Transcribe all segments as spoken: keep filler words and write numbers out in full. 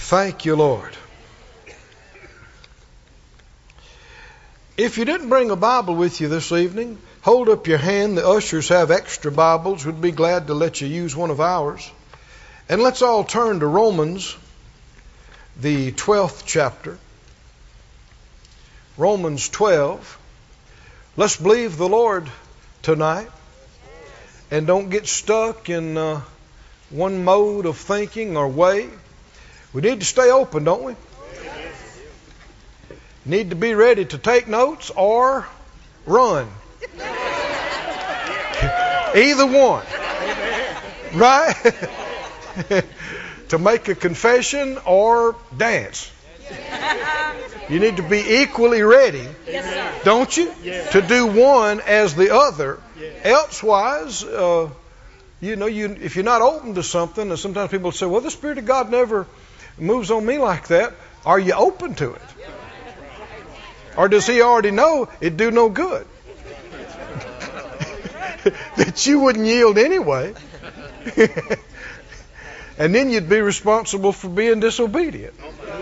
Thank you, Lord. If you didn't bring a Bible with you this evening, hold up your hand. The ushers have extra Bibles. We'd be glad to let you use one of ours. And let's all turn to Romans, the twelfth chapter. Romans twelve. Let's believe the Lord tonight. And don't get stuck in uh, one mode of thinking or way. We need to stay open, don't we? Need to be ready to take notes or run. Either one. Right? To make a confession or dance. You need to be equally ready, don't you? To do one as the other. Elsewise, uh, you know, you if you're not open to something, and sometimes people say, well, the Spirit of God never moves on me like that. Are you open to it? Or does He already know it'd do no good? That you wouldn't yield anyway. And then you'd be responsible for being disobedient.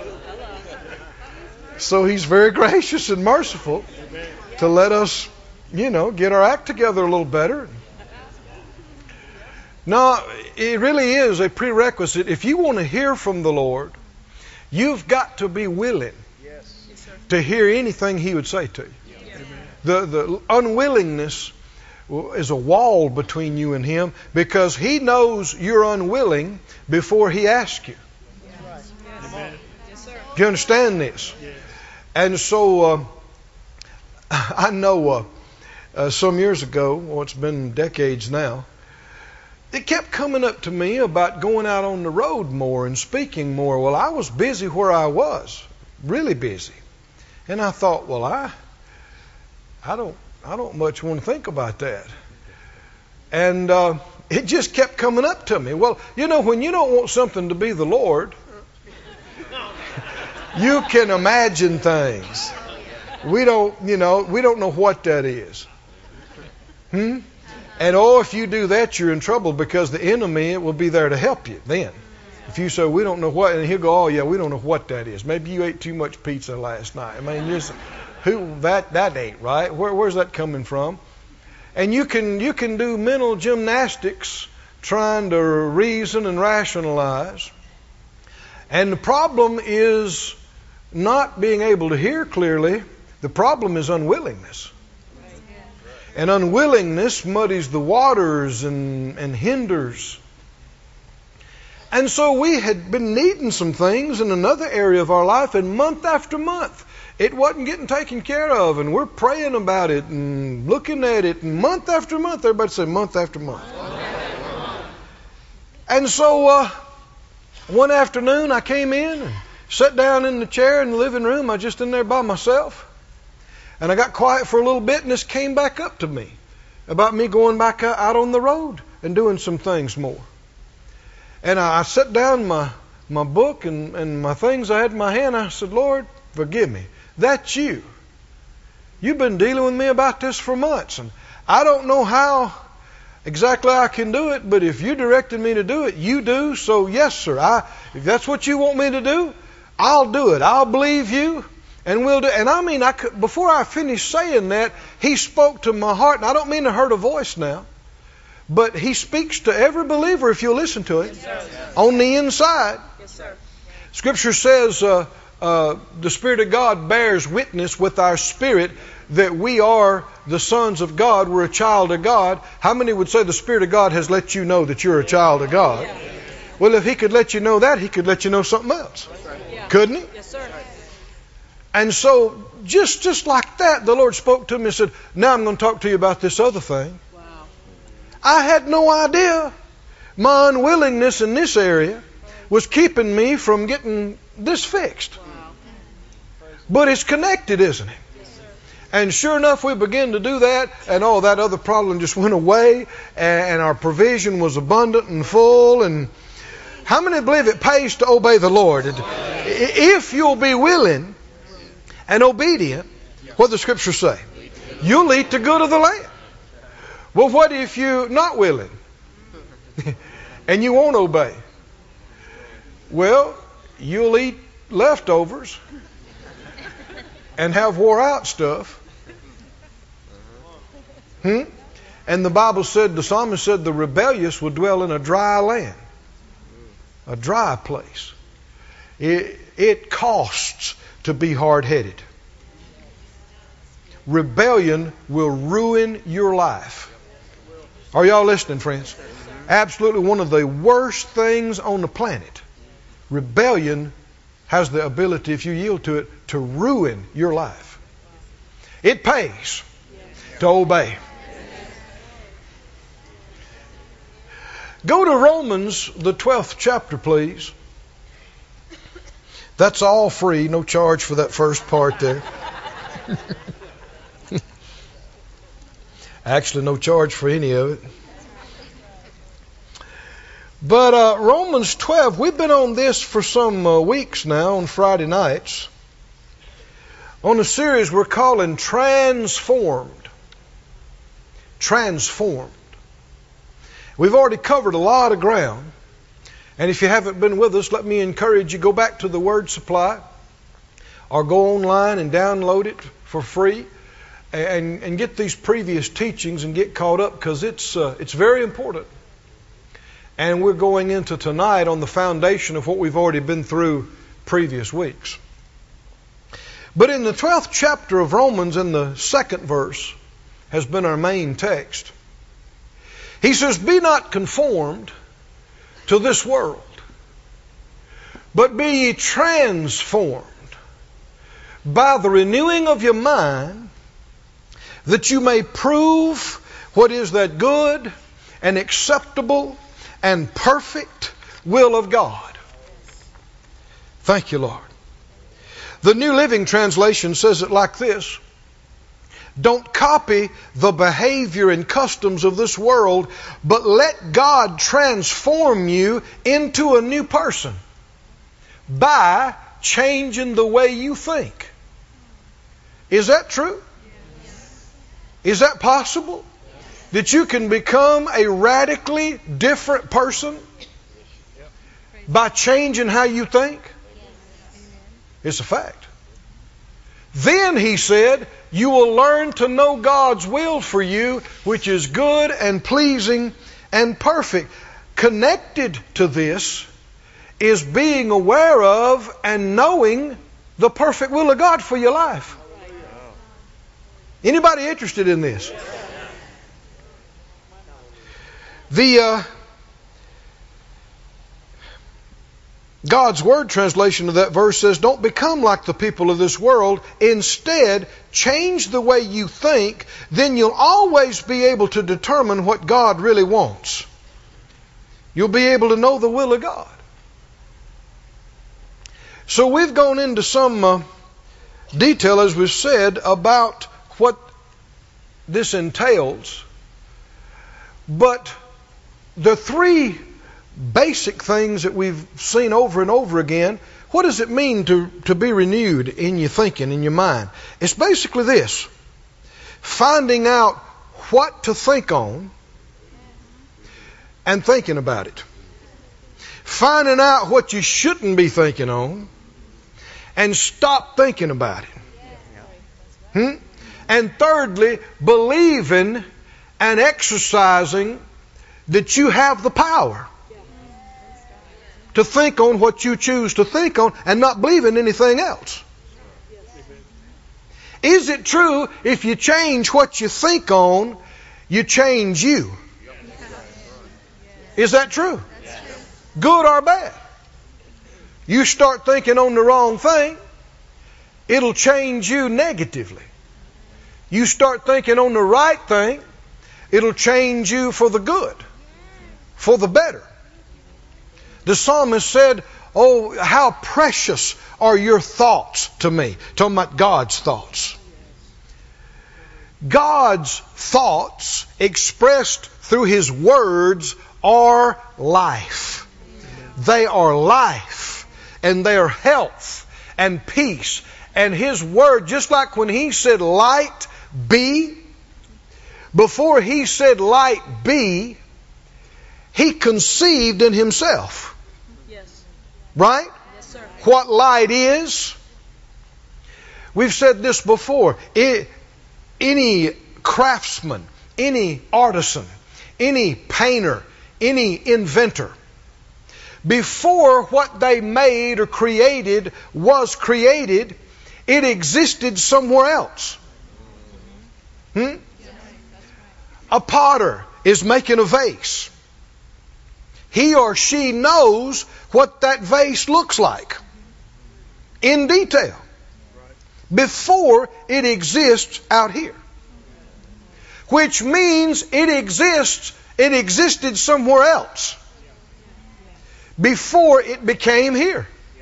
So He's very gracious and merciful to let us, you know, get our act together a little better. No, it really is a prerequisite. If you want to hear from the Lord, you've got to be willing to hear anything He would say to you. The, the unwillingness is a wall between you and Him because He knows you're unwilling before He asks you. Do you understand this? And so uh, I know uh, uh, some years ago, well, it's been decades now, it kept coming up to me about going out on the road more and speaking more. Well, I was busy where I was, really busy. And I thought, well, I I don't I don't much want to think about that. And uh, it just kept coming up to me. Well, you know, when you don't want something to be the Lord, you can imagine things. We don't, you know, we don't know what that is. Hmm? And oh, if you do that, you're in trouble because the enemy will be there to help you then. If you say, we don't know what, and he'll go, oh yeah, we don't know what that is. Maybe you ate too much pizza last night. I mean, just, who that that ain't right. Where, where's that coming from? And you can you can do mental gymnastics trying to reason and rationalize. And the problem is not being able to hear clearly. The problem is unwillingness. And unwillingness muddies the waters and, and hinders. And so we had been needing some things in another area of our life, and month after month, it wasn't getting taken care of. And we're praying about it and looking at it, and month after month, everybody say month after month. And so uh, one afternoon I came in and sat down in the chair in the living room. I was just in there by myself. And I got quiet for a little bit, and this came back up to me about me going back out on the road and doing some things more. And I, I set down my, my book and, and my things I had in my hand. I said, Lord, forgive me. That's you. You've been dealing with me about this for months. And I don't know how exactly I can do it, but if you directed me to do it, you do. So yes, sir. I, if that's what you want me to do, I'll do it. I'll believe you. And we'll do. And I mean, I could, before I finished saying that, He spoke to my heart. And I don't mean to hurt a voice now, but He speaks to every believer if you'll listen to it. Yes, on the inside. Yes, sir. Scripture says uh, uh, the Spirit of God bears witness with our spirit that we are the sons of God. We're a child of God. How many would say the Spirit of God has let you know that you're a child of God? Yeah. Well, if He could let you know that, He could let you know something else. Yeah. Couldn't He? Yes, sir. And so, just just like that, the Lord spoke to me and said, now I'm going to talk to you about this other thing. Wow. I had no idea my unwillingness in this area was keeping me from getting this fixed. Wow. But it's connected, isn't it? Yes, and sure enough, we began to do that, and oh, that other problem just went away, and our provision was abundant and full. And how many believe it pays to obey the Lord? If you'll be willing and obedient, what the Scriptures say, you'll eat the good of the land. Well, what if you're not willing and you won't obey? Well, you'll eat leftovers and have wore out stuff. Hmm? And the Bible said, the psalmist said, the rebellious will dwell in a dry land, a dry place. It, it costs to be hard-headed. Rebellion will ruin your life. Are y'all listening, friends? Absolutely one of the worst things on the planet. Rebellion has the ability, if you yield to it, to ruin your life. It pays to obey. Go to Romans, the twelfth chapter, please. That's all free, no charge for that first part there. Actually, no charge for any of it. But uh, Romans twelve, we've been on this for some uh, weeks now on Friday nights. On a series we're calling Transformed. Transformed. We've already covered a lot of ground. And if you haven't been with us, let me encourage you, go back to the Word Supply or go online and download it for free and, and get these previous teachings and get caught up, because it's, uh, it's very important. And we're going into tonight on the foundation of what we've already been through previous weeks. But in the twelfth chapter of Romans, in the second verse, has been our main text. He says, be not conformed to this world, but be ye transformed by the renewing of your mind, that you may prove what is that good and acceptable and perfect will of God. Thank you, Lord. The New Living Translation says it like this: don't copy the behavior and customs of this world, but let God transform you into a new person by changing the way you think. Is that true? Is that possible? That you can become a radically different person by changing how you think? It's a fact. Then he said, you will learn to know God's will for you, which is good and pleasing and perfect. Connected to this is being aware of and knowing the perfect will of God for your life. Anybody interested in this? The uh, God's Word translation of that verse says, don't become like the people of this world. Instead, change the way you think. Then you'll always be able to determine what God really wants. You'll be able to know the will of God. So we've gone into some uh, detail, as we've said, about what this entails. But the three basic things that we've seen over and over again, what does it mean to, to be renewed in your thinking, in your mind? It's basically this: finding out what to think on and thinking about it. Finding out what you shouldn't be thinking on and stop thinking about it. Hmm? And thirdly, believing and exercising that you have the power to think on what you choose to think on and not believe in anything else. Is it true if you change what you think on, you change you? Is that true? Good or bad? You start thinking on the wrong thing, it'll change you negatively. You start thinking on the right thing, it'll change you for the good, for the better. The psalmist said, oh, how precious are your thoughts to me. Talking about God's thoughts. God's thoughts expressed through His words are life. They are life, and they are health and peace. And His word, just like when He said light be, before He said light be, He conceived in Himself. Right? Yes, what light is. We've said this before. It, any craftsman, any artisan, any painter, any inventor, before what they made or created was created, it existed somewhere else. Hmm? A potter is making a vase. He or she knows what that vase looks like in detail before it exists out here. Which means it exists, it existed somewhere else before it became here.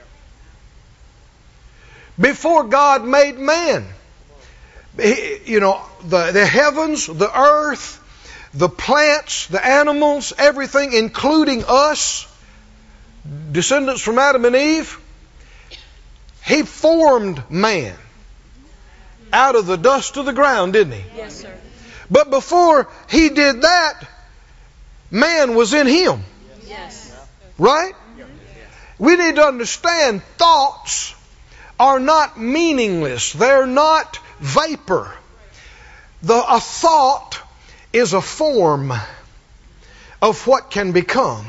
Before God made man, you know, the, the heavens, the earth, the plants, the animals, everything, including us, descendants from Adam and Eve, He formed man out of the dust of the ground, didn't He? Yes, sir. But before He did that, man was in Him. Yes. Right? We need to understand thoughts are not meaningless. They're not vapor. The, a thought is a form of what can become.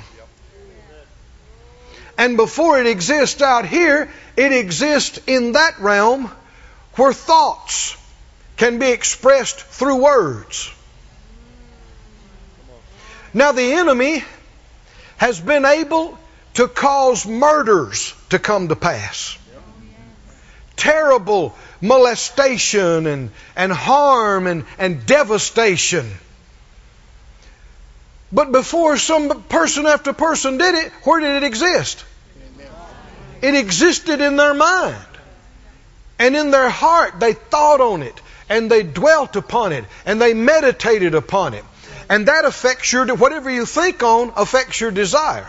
And before it exists out here, it exists in that realm where thoughts can be expressed through words. Now the enemy has been able to cause murders to come to pass. Terrible molestation and, and harm and, and devastation. But before some person after person did it, where did it exist? It existed in their mind. And in their heart, they thought on it. And they dwelt upon it. And they meditated upon it. And that affects your, whatever you think on affects your desire.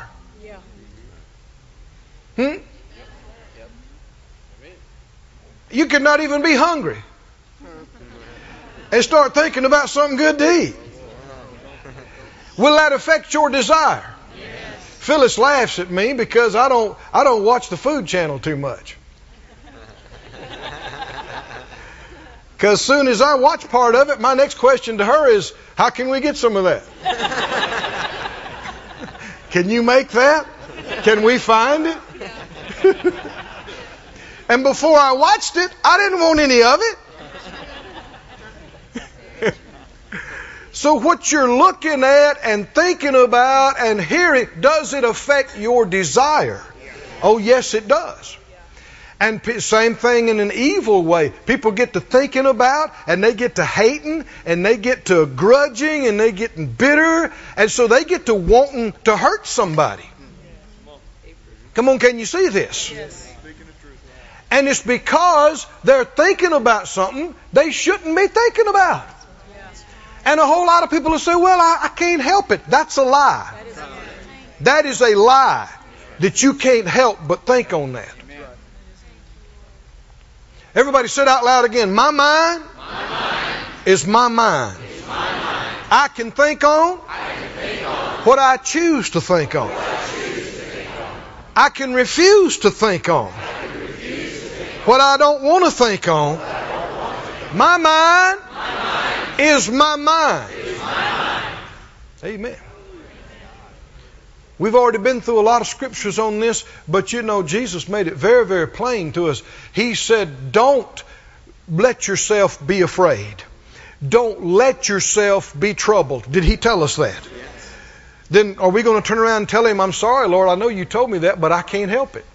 Hmm? You could not even be hungry and start thinking about something good to eat. Will that affect your desire? Yes. Phyllis laughs at me because I don't I don't watch the Food Channel too much. Because as soon as I watch part of it, my next question to her is, how can we get some of that? Can you make that? Can we find it? And before I watched it, I didn't want any of it. So what you're looking at and thinking about and hearing, does it affect your desire? Oh, yes, it does. And p- same thing in an evil way. People get to thinking about, and they get to hating, and they get to grudging, and they get bitter, and so they get to wanting to hurt somebody. Come on, can you see this? Yes. And it's because they're thinking about something they shouldn't be thinking about. And a whole lot of people will say, well, I, I can't help it. That's a lie. That is a lie that you can't help but think on that. Everybody say it out loud again. My mind, my mind is my mind. is my mind. I can think on, I can think on what I choose to think on. what I choose to think on. I can refuse to think on what I don't want to think on. My mind, My mind is my mind. is my mind. Amen. We've already been through a lot of scriptures on this, but you know, Jesus made it very, very plain to us. He said, don't let yourself be afraid. Don't let yourself be troubled. Did He tell us that? Yes. Then are we going to turn around and tell Him, I'm sorry, Lord, I know you told me that, but I can't help it?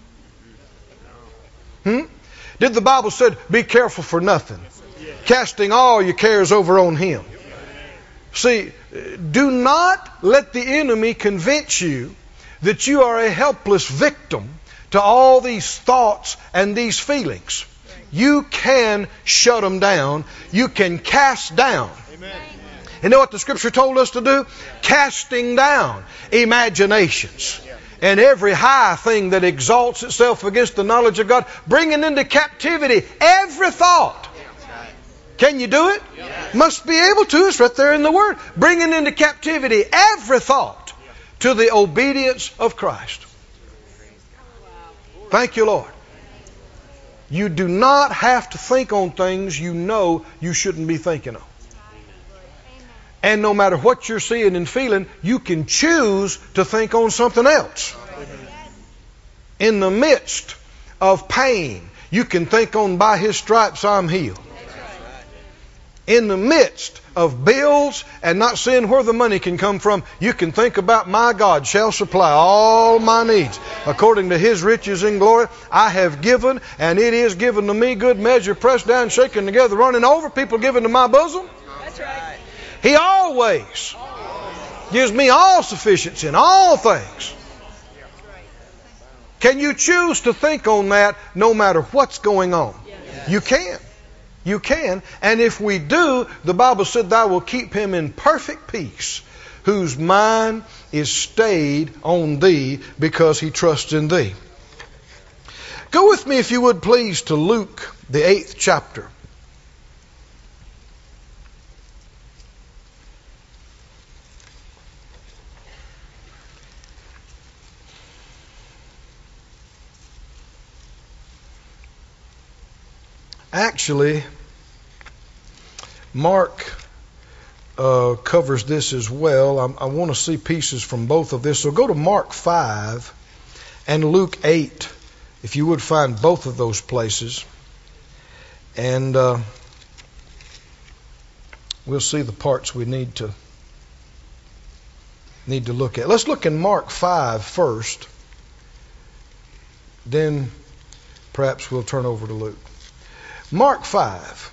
Hmm? Did the Bible said, be careful for nothing, casting all your cares over on Him? See, do not let the enemy convince you that you are a helpless victim to all these thoughts and these feelings. You can shut them down. You can cast down. Amen. You know what the Scripture told us to do? Casting down imaginations and every high thing that exalts itself against the knowledge of God, bringing into captivity every thought. Can you do it? Yes. Must be able to. It's right there in the Word. Bringing into captivity every thought to the obedience of Christ. Thank you, Lord. You do not have to think on things you know you shouldn't be thinking on. And no matter what you're seeing and feeling, you can choose to think on something else. In the midst of pain, you can think on by His stripes I'm healed. In the midst of bills and not seeing where the money can come from, you can think about my God shall supply all my needs according to His riches in glory. I have given, and it is given to me, good measure, pressed down, shaken together, running over, people given to my bosom. That's right. He always gives me all sufficiency in all things. Can you choose to think on that no matter what's going on? You can. You can. And if we do, the Bible said, thou will keep him in perfect peace, whose mind is stayed on thee because he trusts in thee. Go with me, if you would please, to Luke, the eighth chapter. Actually, Mark uh, covers this as well. I, I want to see pieces from both of this. So go to Mark five and Luke eight, if you would find both of those places. And uh, we'll see the parts we need to need to look at. Let's look in Mark five first. Then perhaps we'll turn over to Luke. Mark five.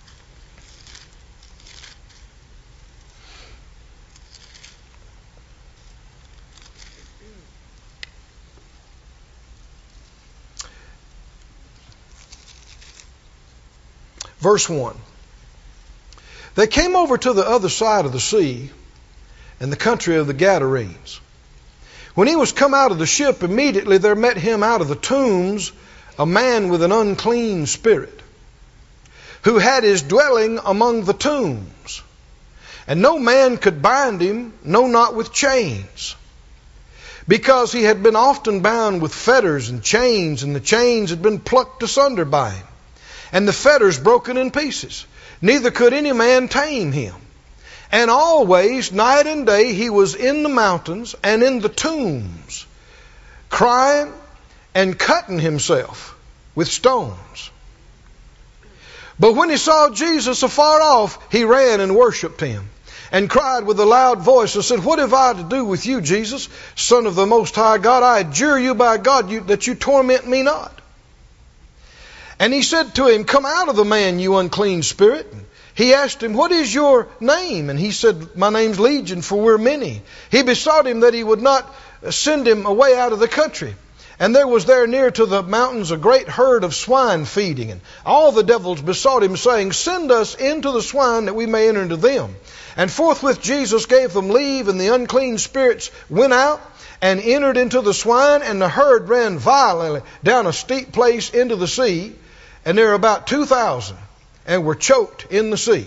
Verse one. They came over to the other side of the sea, in the country of the Gadarenes. When he was come out of the ship, immediately there met him out of the tombs a man with an unclean spirit, who had his dwelling among the tombs. And no man could bind him, no, not with chains, because he had been often bound with fetters and chains, and the chains had been plucked asunder by him, and the fetters broken in pieces. Neither could any man tame him. And always, night and day, he was in the mountains and in the tombs, crying and cutting himself with stones. But when he saw Jesus afar off, he ran and worshipped him, and cried with a loud voice and said, What have I to do with you, Jesus, Son of the Most High God? I adjure you by God you, that you torment me not. And he said to him, Come out of the man, you unclean spirit. He asked him, What is your name? And he said, My name's Legion, for we're many. He besought him that he would not send him away out of the country. And there was there near to the mountains a great herd of swine feeding. And all the devils besought him, saying, Send us into the swine, that we may enter into them. And forthwith Jesus gave them leave, and the unclean spirits went out and entered into the swine, and the herd ran violently down a steep place into the sea. And there were about two thousand, and were choked in the sea.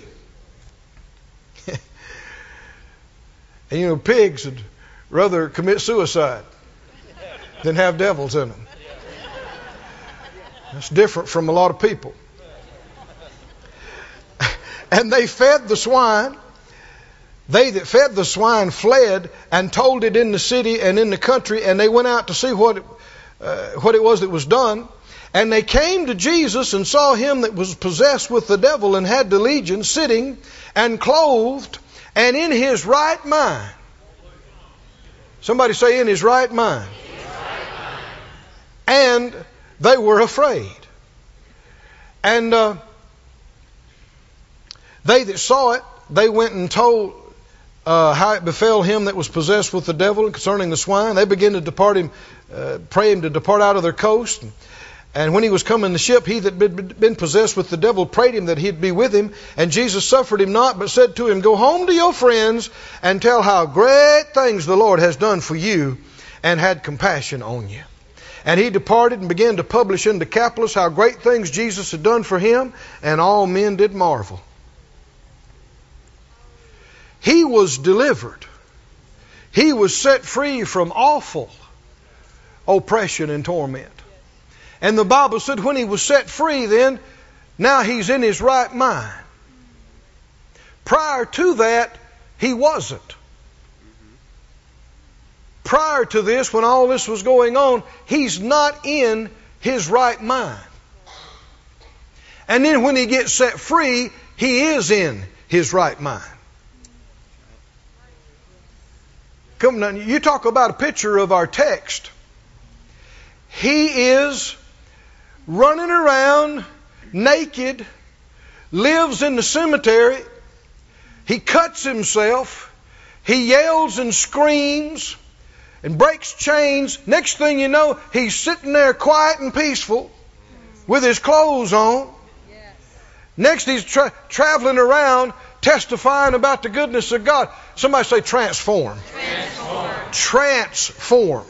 And you know, pigs would rather commit suicide than have devils in them. That's different from a lot of people. And they fed the swine. They that fed the swine fled and told it in the city and in the country, and they went out to see what it, uh, what it was that was done. And they came to Jesus and saw him that was possessed with the devil and had the legion sitting and clothed and in his right mind. Somebody say, in his right mind. And they were afraid. And uh, they that saw it, they went and told uh, how it befell him that was possessed with the devil concerning the swine. They began to depart him, uh, pray him to depart out of their coast. And, and when he was come in the ship, he that had been possessed with the devil prayed him that he'd be with him. And Jesus suffered him not, but said to him, Go home to your friends and tell how great things the Lord has done for you, and had compassion on you. And he departed and began to publish in Decapolis how great things Jesus had done for him, and all men did marvel. He was delivered. He was set free from awful oppression and torment. And the Bible said when he was set free then, now he's in his right mind. Prior to that, he wasn't. Prior to this, when all this was going on, he's not in his right mind. And then when he gets set free, he is in his right mind. Come now, you talk about a picture of our text. He is running around naked, lives in the cemetery. He cuts himself. He yells and screams and breaks chains. Next thing you know, he's sitting there quiet and peaceful with his clothes on. Next, he's tra- traveling around testifying about the goodness of God. Somebody say transformed. Transformed. Transformed.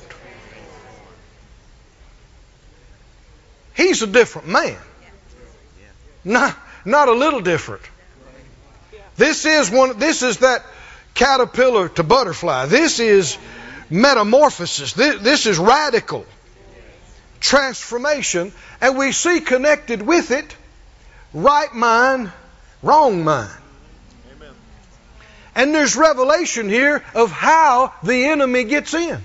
He's a different man. Not, not a little different. This is one. This is that caterpillar to butterfly. This is metamorphosis. This, this is radical transformation. And we see connected with it right mind, wrong mind. Amen. And there's revelation here of how the enemy gets in.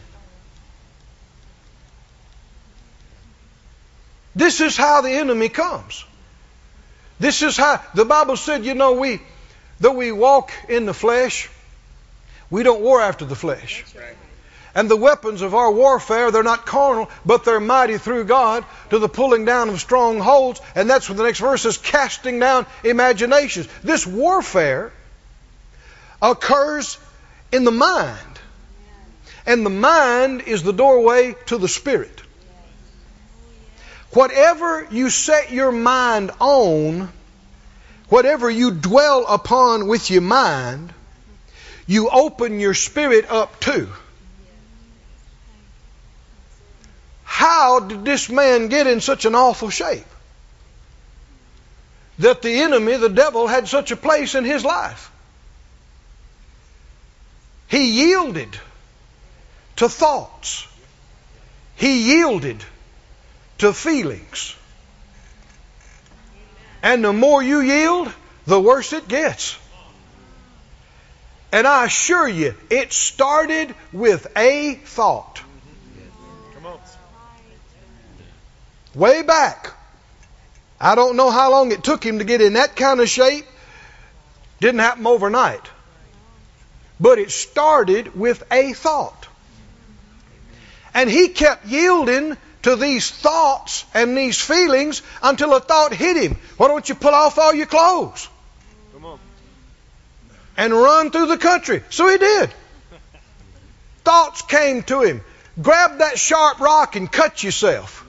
This is how the enemy comes. This is how the Bible said, you know, we though we walk in the flesh, we don't war after the flesh. That's right. And the weapons of our warfare, they're not carnal, but they're mighty through God to the pulling down of strongholds. And that's what the next verse is, casting down imaginations. This warfare occurs in the mind. And the mind is the doorway to the spirit. Whatever you set your mind on, whatever you dwell upon with your mind, you open your spirit up to. How did this man get in such an awful shape? That the enemy, the devil, had such a place in his life. He yielded to thoughts. He yielded to feelings. And the more you yield, the worse it gets. And I assure you, it started with a thought. Way back. I don't know how long it took him to get in that kind of shape. Didn't happen overnight. But it started with a thought. And he kept yielding to these thoughts and these feelings until a thought hit him. Why don't you pull off all your clothes? Come on. And run through the country. So he did. Thoughts came to him. Grab that sharp rock and cut yourself.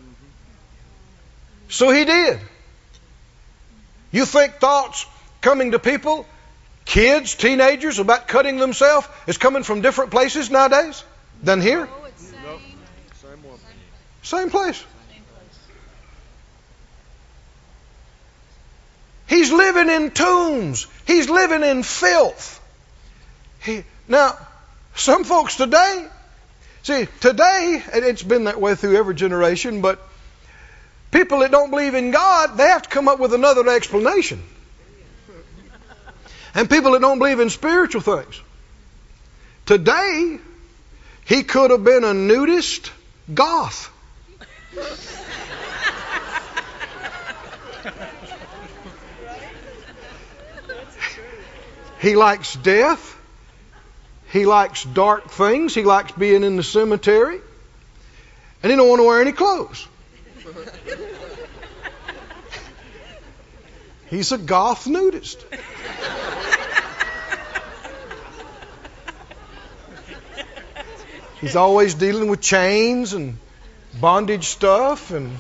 So he did. You think thoughts coming to people, kids, teenagers, about cutting themselves is coming from different places nowadays than here? No, it's same. Nope. Same one. Same place. He's living in tombs. He's living in filth. He, now, some folks today, see, today, and it's been that way through every generation, but people that don't believe in God, they have to come up with another explanation. And people that don't believe in spiritual things. Today, he could have been a nudist goth. He likes death. He likes dark things. He likes being in the cemetery. And he don't want to wear any clothes. He's a goth nudist. He's always dealing with chains and bondage stuff and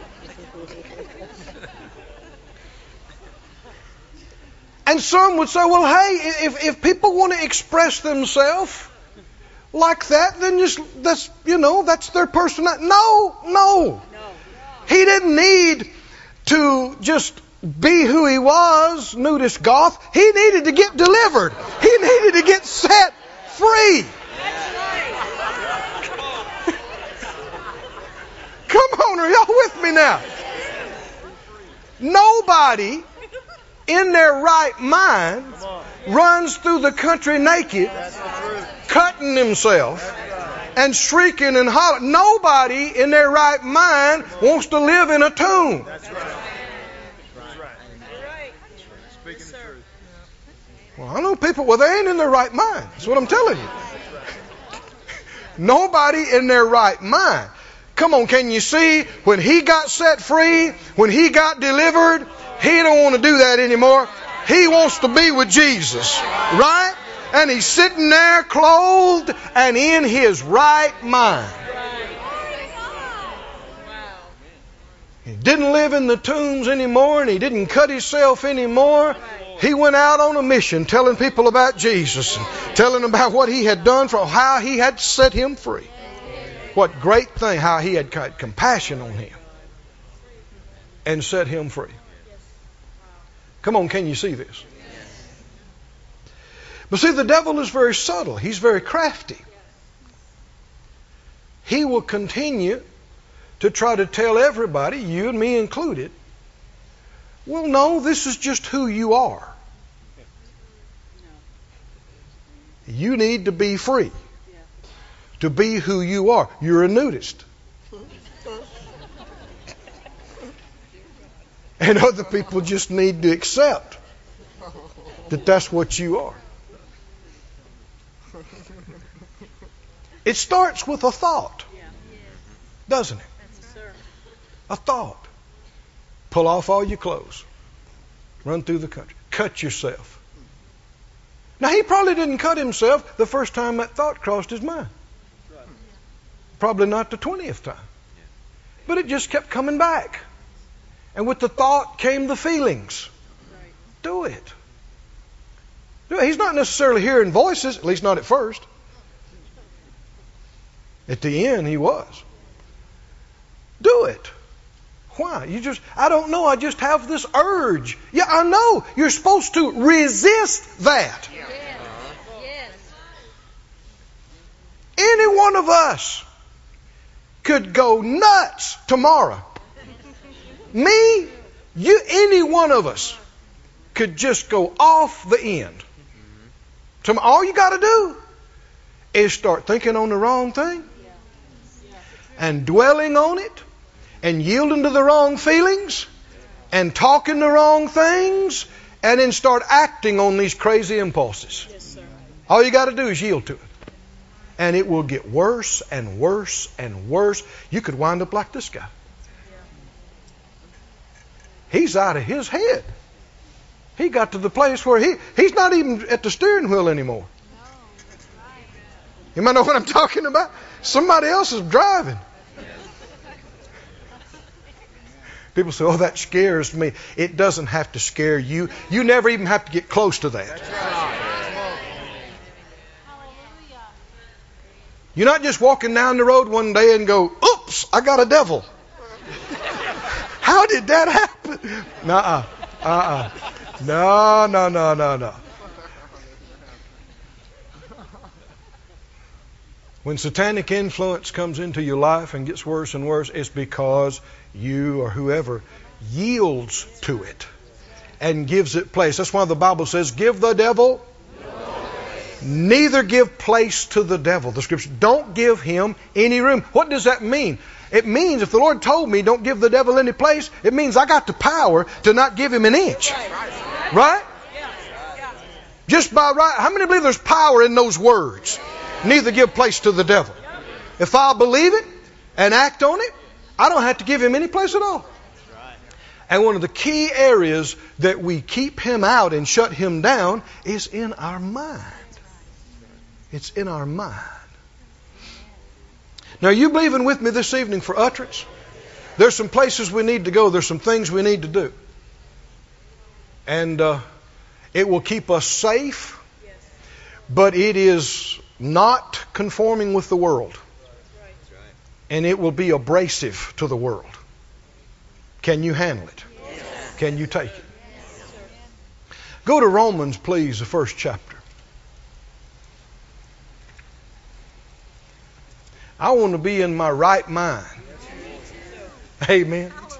and some would say, well, hey, if if people want to express themselves like that, then just that's you know that's their personality. No, no. He didn't need to just be who he was, nudist goth. He needed to get delivered. He needed to get set free. Come on, are y'all with me me now. Nobody in their right mind runs through the country naked, cutting themselves and shrieking and hollering. Nobody in their right mind wants to live in a tomb. Well, I know people, well, they ain't in their right mind. That's what I'm telling you. Nobody in their right mind. Come on, can you see? When he got set free, when he got delivered, he don't want to do that anymore. He wants to be with Jesus, right? And he's sitting there clothed and in his right mind. He didn't live in the tombs anymore, and he didn't cut himself anymore. He went out on a mission telling people about Jesus and telling them about what he had done, for how he had set him free. What great thing, how he had had compassion on him and set him free. Come on, can you see this? But see, the devil is very subtle. He's very crafty. He will continue to try to tell everybody, you and me included, well, no, this is just who you are. You need to be free. To be who you are. You're a nudist. And other people just need to accept that that's what you are. It starts with a thought, doesn't it? A thought. Pull off all your clothes. Run through the country. Cut yourself. Now, he probably didn't cut himself the first time that thought crossed his mind. Probably not the twentieth time. But it just kept coming back. And with the thought came the feelings. Do it. Do it. He's not necessarily hearing voices, at least not at first. At the end, he was. Do it. Why? You just, I don't know, I just have this urge. Yeah, I know. You're supposed to resist that. Yes. Yes. Any one of us could go nuts tomorrow. Me, you, any one of us could just go off the end. So all you got to do is start thinking on the wrong thing and dwelling on it and yielding to the wrong feelings and talking the wrong things and then start acting on these crazy impulses. All you got to do is yield to it. And it will get worse and worse and worse. You could wind up like this guy. He's out of his head. He got to the place where he, he's not even at the steering wheel anymore. You might know what I'm talking about? Somebody else is driving. People say, oh, that scares me. It doesn't have to scare you. You never even have to get close to that. You're not just walking down the road one day and go, oops, I got a devil. How did that happen? Nuh-uh. Uh-uh. No, no, no, no, no. When satanic influence comes into your life and gets worse and worse, it's because you or whoever yields to it and gives it place. That's why the Bible says, give the devil neither give place to the devil. The scripture, don't give him any room. What does that mean? It means if the Lord told me don't give the devil any place, it means I got the power to not give him an inch. Right? Just by right. How many believe there's power in those words? Neither give place to the devil. If I believe it and act on it, I don't have to give him any place at all. And one of the key areas that we keep him out and shut him down is in our mind. It's in our mind. Now, are you believing with me this evening for utterance? There's some places we need to go. There's some things we need to do. And uh, it will keep us safe, but it is not conforming with the world. And it will be abrasive to the world. Can you handle it? Yes. Can you take it? Yes. Go to Romans, please, the first chapter. I want to be in my right mind. Amen.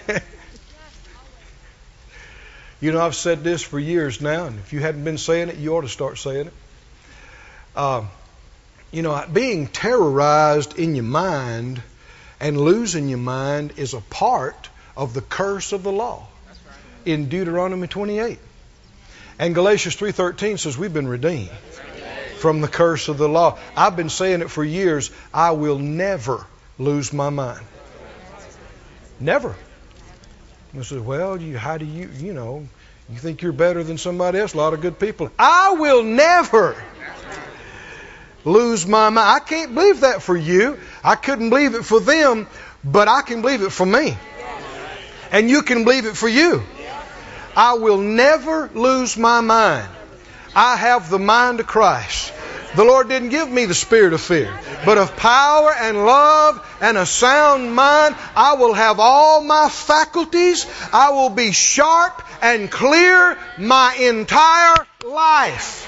You know, I've said this for years now, and if you hadn't been saying it, you ought to start saying it. Uh, you know, being terrorized in your mind and losing your mind is a part of the curse of the law in Deuteronomy twenty-eight. And Galatians three thirteen says we've been redeemed from the curse of the law. I've been saying it for years. I will never lose my mind. Never. I said, well, you, how do you, you know, you think you're better than somebody else? A lot of good people. I will never lose my mind. I can't believe that for you. I couldn't believe it for them, but I can believe it for me. And you can believe it for you. I will never lose my mind. I have the mind of Christ. The Lord didn't give me the spirit of fear, but of power and love and a sound mind. I will have all my faculties. I will be sharp and clear my entire life.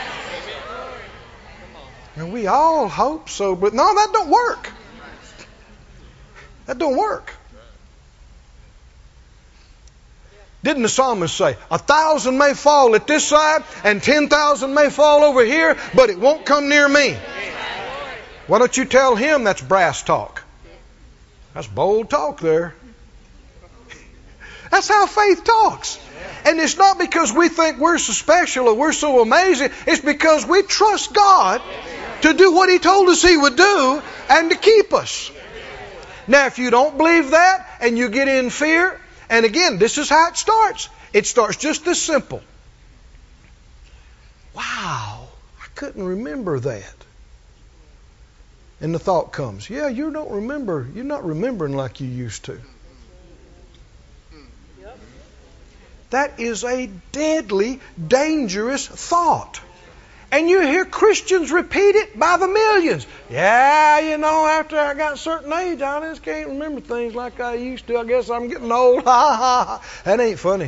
And we all hope so, but no, that don't work. That don't work. Didn't the psalmist say, a thousand may fall at this side and ten thousand may fall over here, but it won't come near me? Why don't you tell him that's brass talk? That's bold talk there. That's how faith talks. And it's not because we think we're so special or we're so amazing. It's because we trust God to do what He told us He would do and to keep us. Now, if you don't believe that and you get in fear, and again, this is how it starts. It starts just this simple. Wow, I couldn't remember that. And the thought comes, yeah, you don't remember, you're not remembering like you used to. That is a deadly, dangerous thought. And you hear Christians repeat it by the millions. Yeah, you know, after I got a certain age, I just can't remember things like I used to. I guess I'm getting old. Ha ha ha. That ain't funny.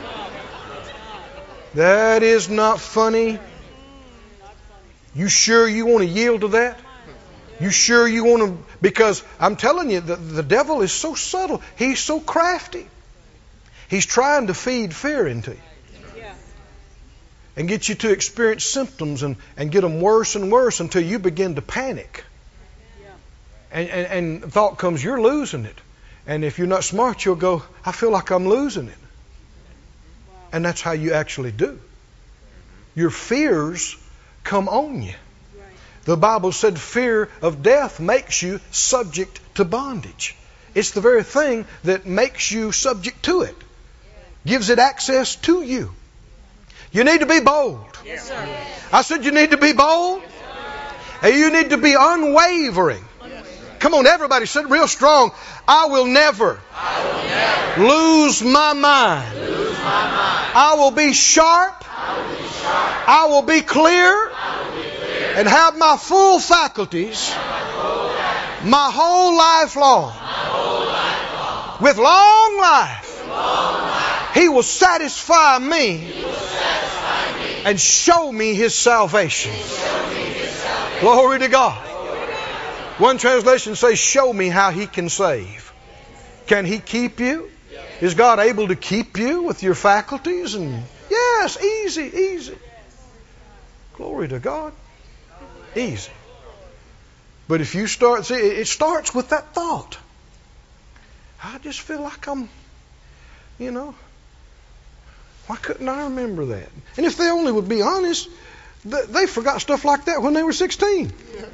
That is not funny. You sure you want to yield to that? You sure you want to? Because I'm telling you, the, the devil is so subtle. He's so crafty. He's trying to feed fear into you. And get you to experience symptoms and, and get them worse and worse until you begin to panic. And, and, and thought comes, you're losing it. And if you're not smart, you'll go, I feel like I'm losing it. And that's how you actually do. Your fears come on you. The Bible said fear of death makes you subject to bondage. It's the very thing that makes you subject to it. Gives it access to you. You need to be bold. Yes, sir. I said you need to be bold. Yes, and you need to be unwavering. Yes, come on, everybody, say it real strong. I will never, I will never lose my mind. lose my mind. I will be sharp. I will be sharp. I will be clear. I will be clear. And have my full faculties My whole life. my whole life long. My whole life long. With long life, With long life. He will satisfy me. He will satisfy me. And show me His salvation. Show me His salvation. Glory to God. One translation says, show me how He can save. Can He keep you? Is God able to keep you with your faculties? And yes, easy, easy. Glory to God. Easy. But if you start, see, it starts with that thought. I just feel like I'm, you know, why couldn't I remember that? And if they only would be honest, they forgot stuff like that when they were sixteen.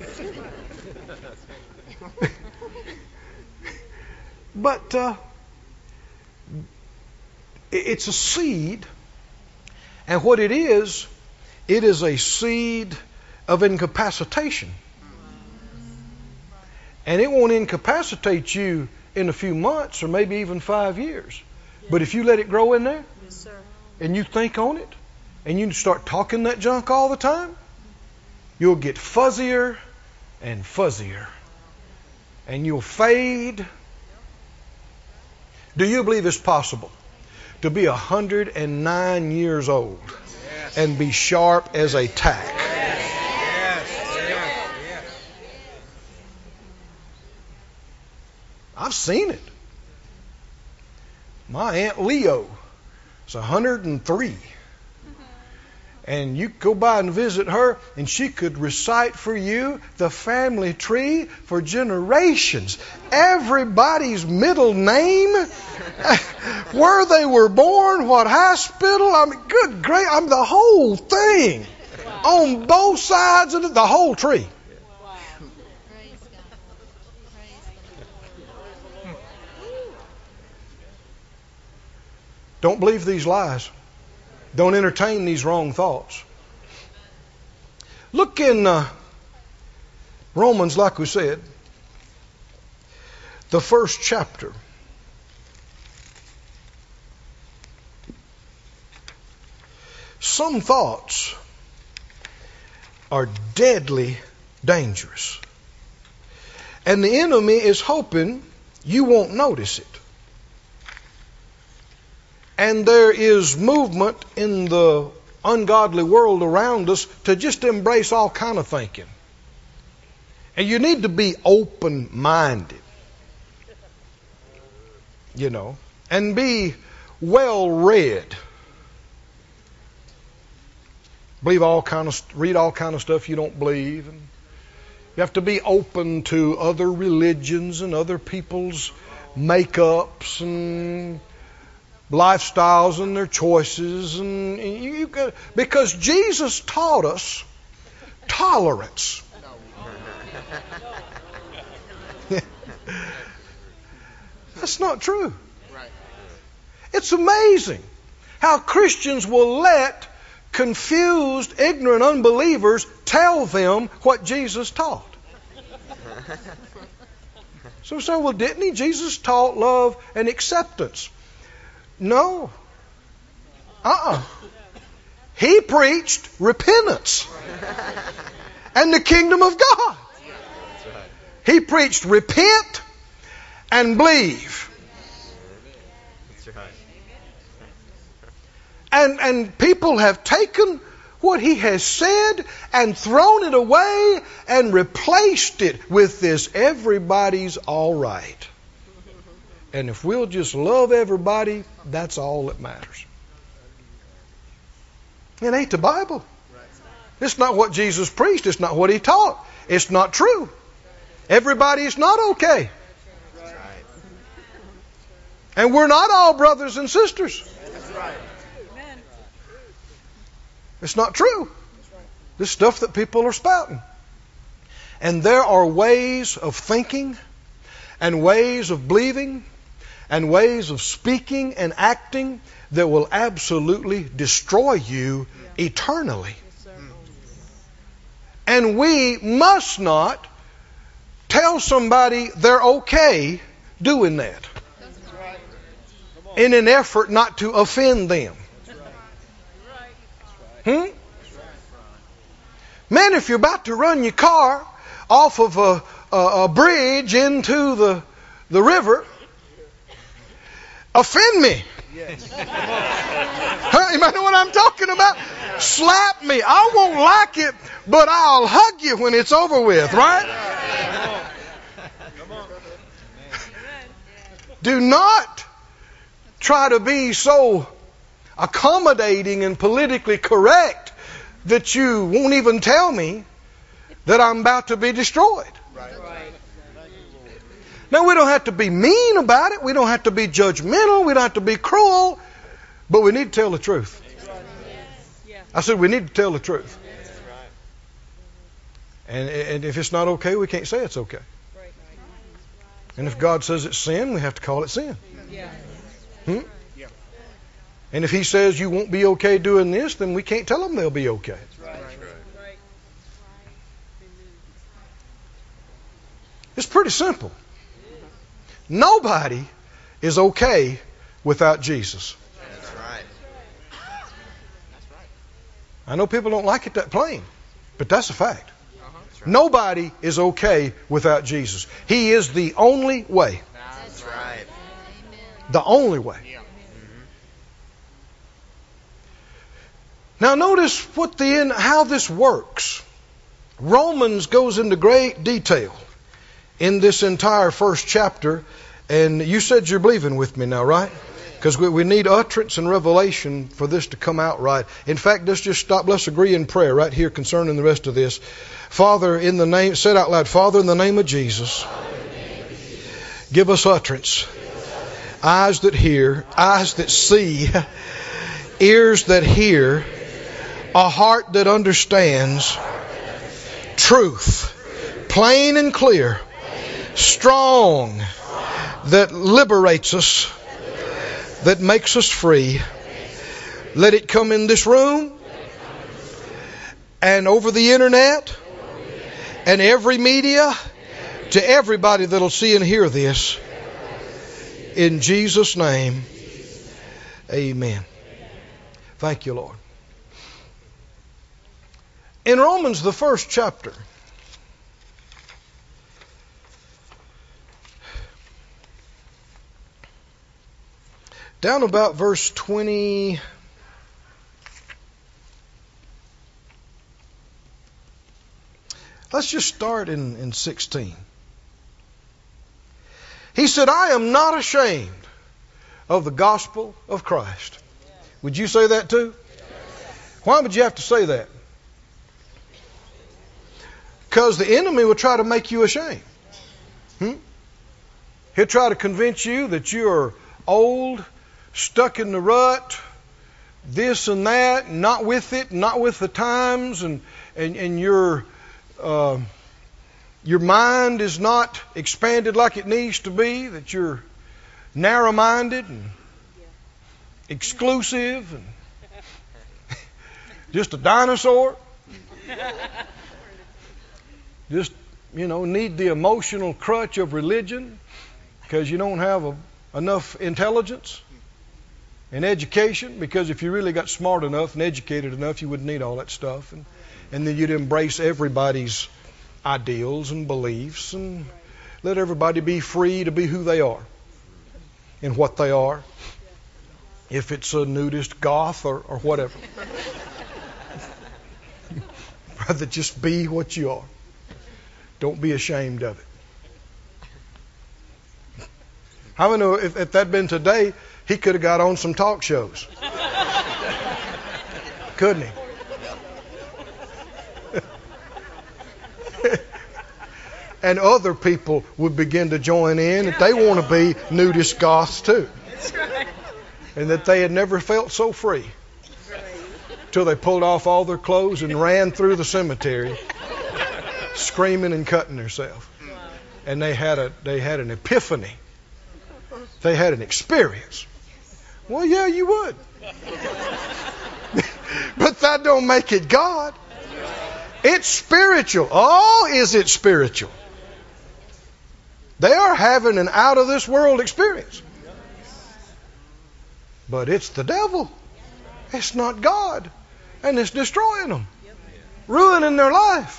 But uh, it's a seed. And what it is, it is a seed of incapacitation. And it won't incapacitate you in a few months or maybe even five years. But if you let it grow in there, Yes, sir. and you think on it, and you start talking that junk all the time, you'll get fuzzier and fuzzier. And you'll fade. Do you believe it's possible to be one hundred nine years old Yes. and be sharp as a tack? Yes. Yes. Yes. I've seen it. My Aunt Leo is one hundred three. And you go by and visit her, and she could recite for you the family tree for generations. Everybody's middle name, where they were born, what hospital. I mean, good great, I mean, the whole thing. Wow. On both sides of it, the whole tree. Wow. Praise God. Praise God. Don't believe these lies. Don't entertain these wrong thoughts. Look in uh, Romans, like we said, the first chapter. Some thoughts are deadly dangerous. And the enemy is hoping you won't notice it. And there is movement in the ungodly world around us to just embrace all kind of thinking. And you need to be open-minded, you know, and be well-read. Believe all kind of, read all kind of stuff you don't believe. And you have to be open to other religions and other people's makeups and lifestyles and their choices, and you, you got, because Jesus taught us tolerance. That's not true. It's amazing how Christians will let confused, ignorant unbelievers tell them what Jesus taught. So we say, well, didn't he? Jesus taught love and acceptance. No. Uh-uh. He preached repentance and the kingdom of God. He preached repent and believe. And, and people have taken what he has said and thrown it away and replaced it with this everybody's all right. And if we'll just love everybody, that's all that matters. It ain't the Bible. It's not what Jesus preached. It's not what he taught. It's not true. Everybody is not okay. And we're not all brothers and sisters. It's not true. This stuff that people are spouting. And there are ways of thinking and ways of believing and ways of speaking and acting that will absolutely destroy you eternally. And we must not tell somebody they're okay doing that in an effort not to offend them. Hmm? Man, if you're about to run your car off of a, a, a bridge into the, the river, offend me. Yes. Huh? You might know what I'm talking about. Slap me. I won't like it, but I'll hug you when it's over with, right? Do not try to be so accommodating and politically correct that you won't even tell me that I'm about to be destroyed. Now, we don't have to be mean about it. We don't have to be judgmental. We don't have to be cruel. But we need to tell the truth. I said we need to tell the truth. And, and if it's not okay, we can't say it's okay. And if God says it's sin, we have to call it sin. Hmm? And if he says you won't be okay doing this, then we can't tell them they'll be okay. It's pretty simple. Nobody is okay without Jesus. That's right. I know people don't like it that plain, but that's a fact. Uh-huh. Nobody is okay without Jesus. He is the only way. That's right. The only way. Yeah. Now notice what the end, how this works. Romans goes into great detail in this entire first chapter. And you said you're believing with me now, right? Because we, we need utterance and revelation for this to come out right. In fact, let's just stop. Let's agree in prayer right here concerning the rest of this. Father, in the name, say it out loud. Father, in the name of Jesus, give us utterance. Eyes that hear, eyes that see, ears that hear, a heart that understands truth, plain and clear, strong, that liberates us, that makes us free. Let it come in this room and over the internet and every media to everybody that'll see and hear this. In Jesus' name, amen. Thank you, Lord. In Romans, the first chapter, down about verse twenty, let's just start in, in sixteen. He said, I am not ashamed of the gospel of Christ. Would you say that too? Why would you have to say that? Because the enemy will try to make you ashamed. Hmm? He'll try to convince you that you are old, stuck in the rut, this and that, not with it, not with the times, and and, and your uh, your mind is not expanded like it needs to be, that you're narrow-minded and exclusive and just a dinosaur. Just, you know, need the emotional crutch of religion because you don't have a, enough intelligence and education. Because if you really got smart enough and educated enough, you wouldn't need all that stuff. And, and then you'd embrace everybody's ideals and beliefs and let everybody be free to be who they are and what they are. If it's a nudist, goth, or, or whatever. Rather just be what you are. Don't be ashamed of it. How many know if, if that'd been today, he could have got on some talk shows. Couldn't he? And other people would begin to join in if they want to be nudist goths too. That's right. And that they had never felt so free till they pulled off all their clothes and ran through the cemetery screaming and cutting themselves. And they had a they had an epiphany. They had an experience. Well, yeah, you would. But that don't make it God. It's spiritual. Oh, is it spiritual? They are having an out of this world experience. But it's the devil. It's not God. And it's destroying them. Ruining their life.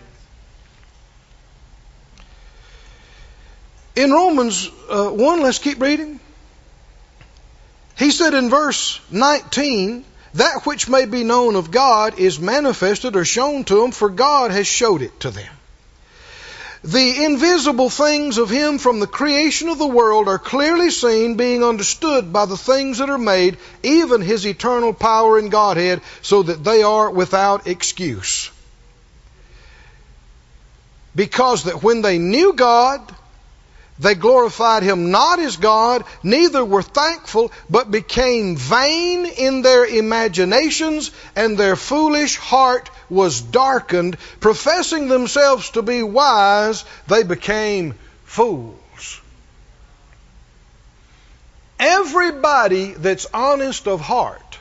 In Romans uh, one, let's keep reading. He said in verse nineteen, that which may be known of God is manifested or shown to them, for God has showed it to them. The invisible things of Him from the creation of the world are clearly seen, being understood by the things that are made, even His eternal power and Godhead, so that they are without excuse. Because that when they knew God, they glorified Him not as God, neither were thankful, but became vain in their imaginations, and their foolish heart was darkened. Professing themselves to be wise, they became fools. Everybody that's honest of heart,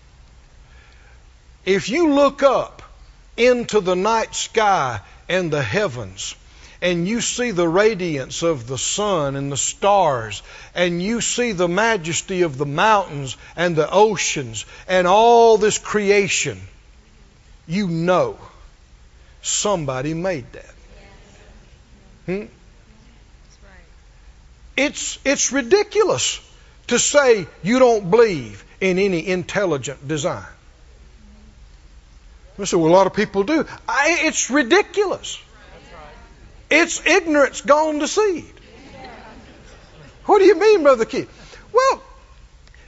if you look up into the night sky and the heavens, and you see the radiance of the sun and the stars, and you see the majesty of the mountains and the oceans and all this creation, you know somebody made that. Hmm? It's, it's ridiculous to say you don't believe in any intelligent design. So well, a lot of people do. I, it's ridiculous. It's ignorance gone to seed. What do you mean, Brother Keith? Well,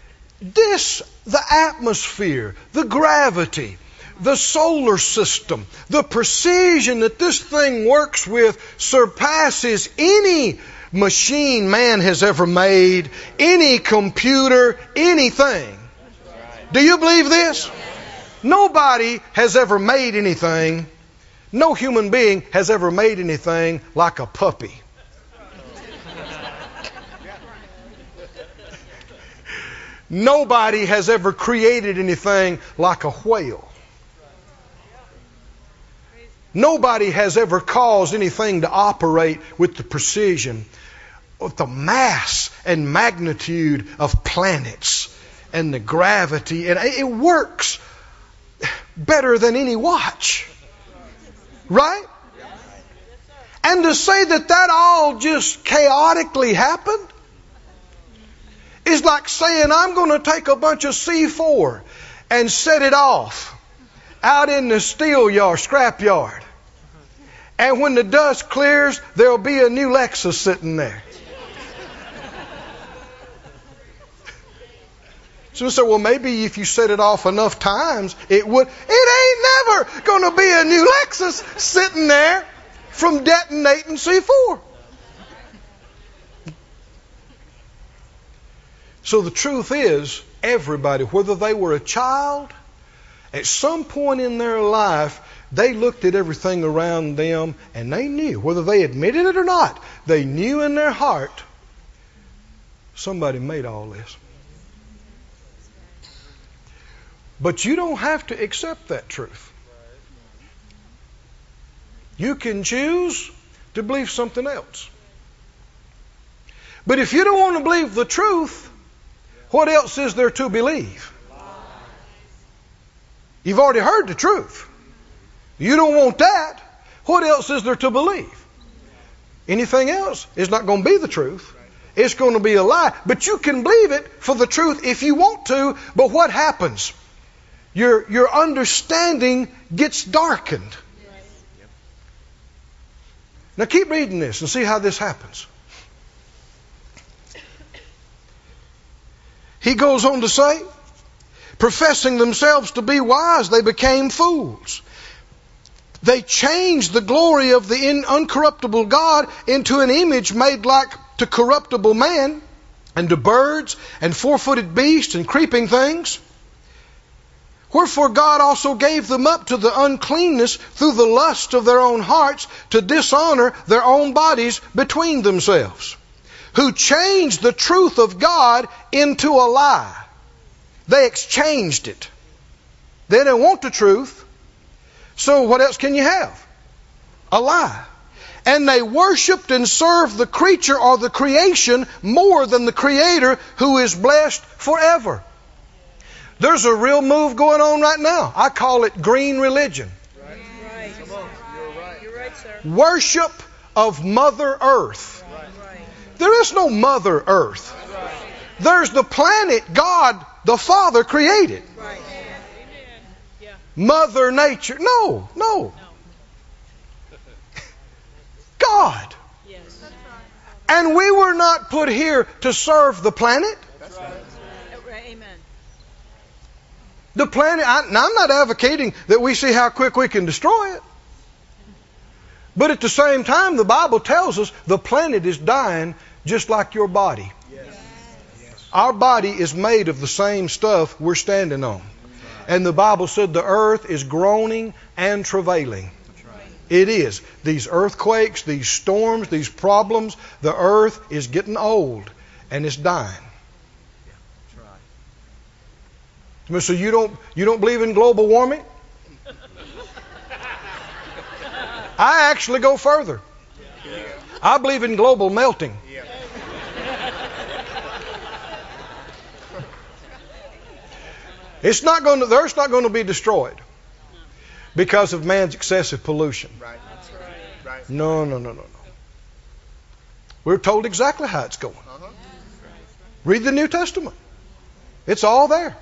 This, the atmosphere, the gravity, the solar system, the precision that this thing works with surpasses any machine man has ever made, any computer, anything. Do you believe this? Nobody has ever made anything. No human being has ever made anything like a puppy. Nobody has ever created anything like a whale. Nobody has ever caused anything to operate with the precision, with the mass and magnitude of planets and the gravity. And it works better than any watch. Right? And to say that that all just chaotically happened is like saying I'm going to take a bunch of C four and set it off out in the steel yard, scrap yard. And when the dust clears, there'll be a new Lexus sitting there. So we say, well, maybe if you set it off enough times, it would. It ain't never going to be a new Lexus sitting there from detonating C four. So the truth is, everybody, whether they were a child, at some point in their life, they looked at everything around them and they knew, whether they admitted it or not, they knew in their heart, somebody made all this. But you don't have to accept that truth. You can choose to believe something else. But if you don't want to believe the truth, what else is there to believe? You've already heard the truth. You don't want that. What else is there to believe? Anything else is not going to be the truth. It's going to be a lie. But you can believe it for the truth if you want to. But what happens? Your, your understanding gets darkened. Now keep reading this and see how this happens. He goes on to say, professing themselves to be wise, they became fools. They changed the glory of the in- uncorruptible God into an image made like to corruptible man, and to birds, and four-footed beasts, and creeping things. Wherefore God also gave them up to the uncleanness through the lust of their own hearts, to dishonor their own bodies between themselves, who changed the truth of God into a lie. They exchanged it. They didn't want the truth. So what else can you have? A lie. And they worshipped and served the creature or the creation more than the Creator, who is blessed forever. There's a real move going on right now. I call it green religion. Right. Right. Come on. You're right. You're right, sir. Worship of Mother Earth. Right. There is no Mother Earth. Right. There's the planet God the Father created. Right. Yeah. Mother Nature. No, no. God. Yes. And we were not put here to serve the planet. That's right. Amen. The planet, I, now I'm not advocating that we see how quick we can destroy it. But at the same time, the Bible tells us the planet is dying just like your body. Yes. Yes. Our body is made of the same stuff we're standing on. And the Bible said the earth is groaning and travailing. It is. These earthquakes, these storms, these problems, the earth is getting old and it's dying. So you don't you don't believe in global warming? I actually go further. I believe in global melting. It's not going to, the earth's not going to be destroyed because of man's excessive pollution. Right. Right. No, no, no, no, no. We're told exactly how it's going. Uh-huh. Read the New Testament. It's all there.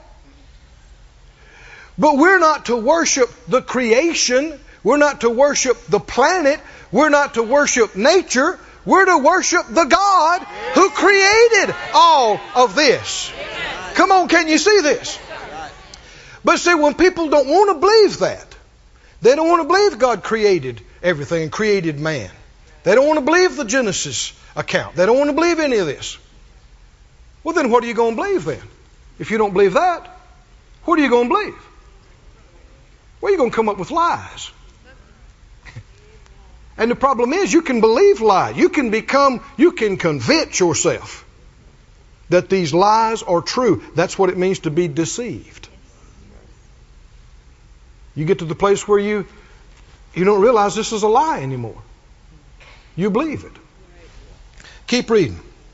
But we're not to worship the creation. We're not to worship the planet. We're not to worship nature. We're to worship the God who created all of this. Come on, can you see this? But see, when people don't want to believe that, they don't want to believe God created everything and created man. They don't want to believe the Genesis account. They don't want to believe any of this. Well, then what are you going to believe then? If you don't believe that, what are you going to believe? Well, you're going to come up with lies. And the problem is you can believe lies. You can become, you can convince yourself that these lies are true. That's what it means to be deceived. You get to the place where you, you don't realize this is a lie anymore. You believe it. Keep reading.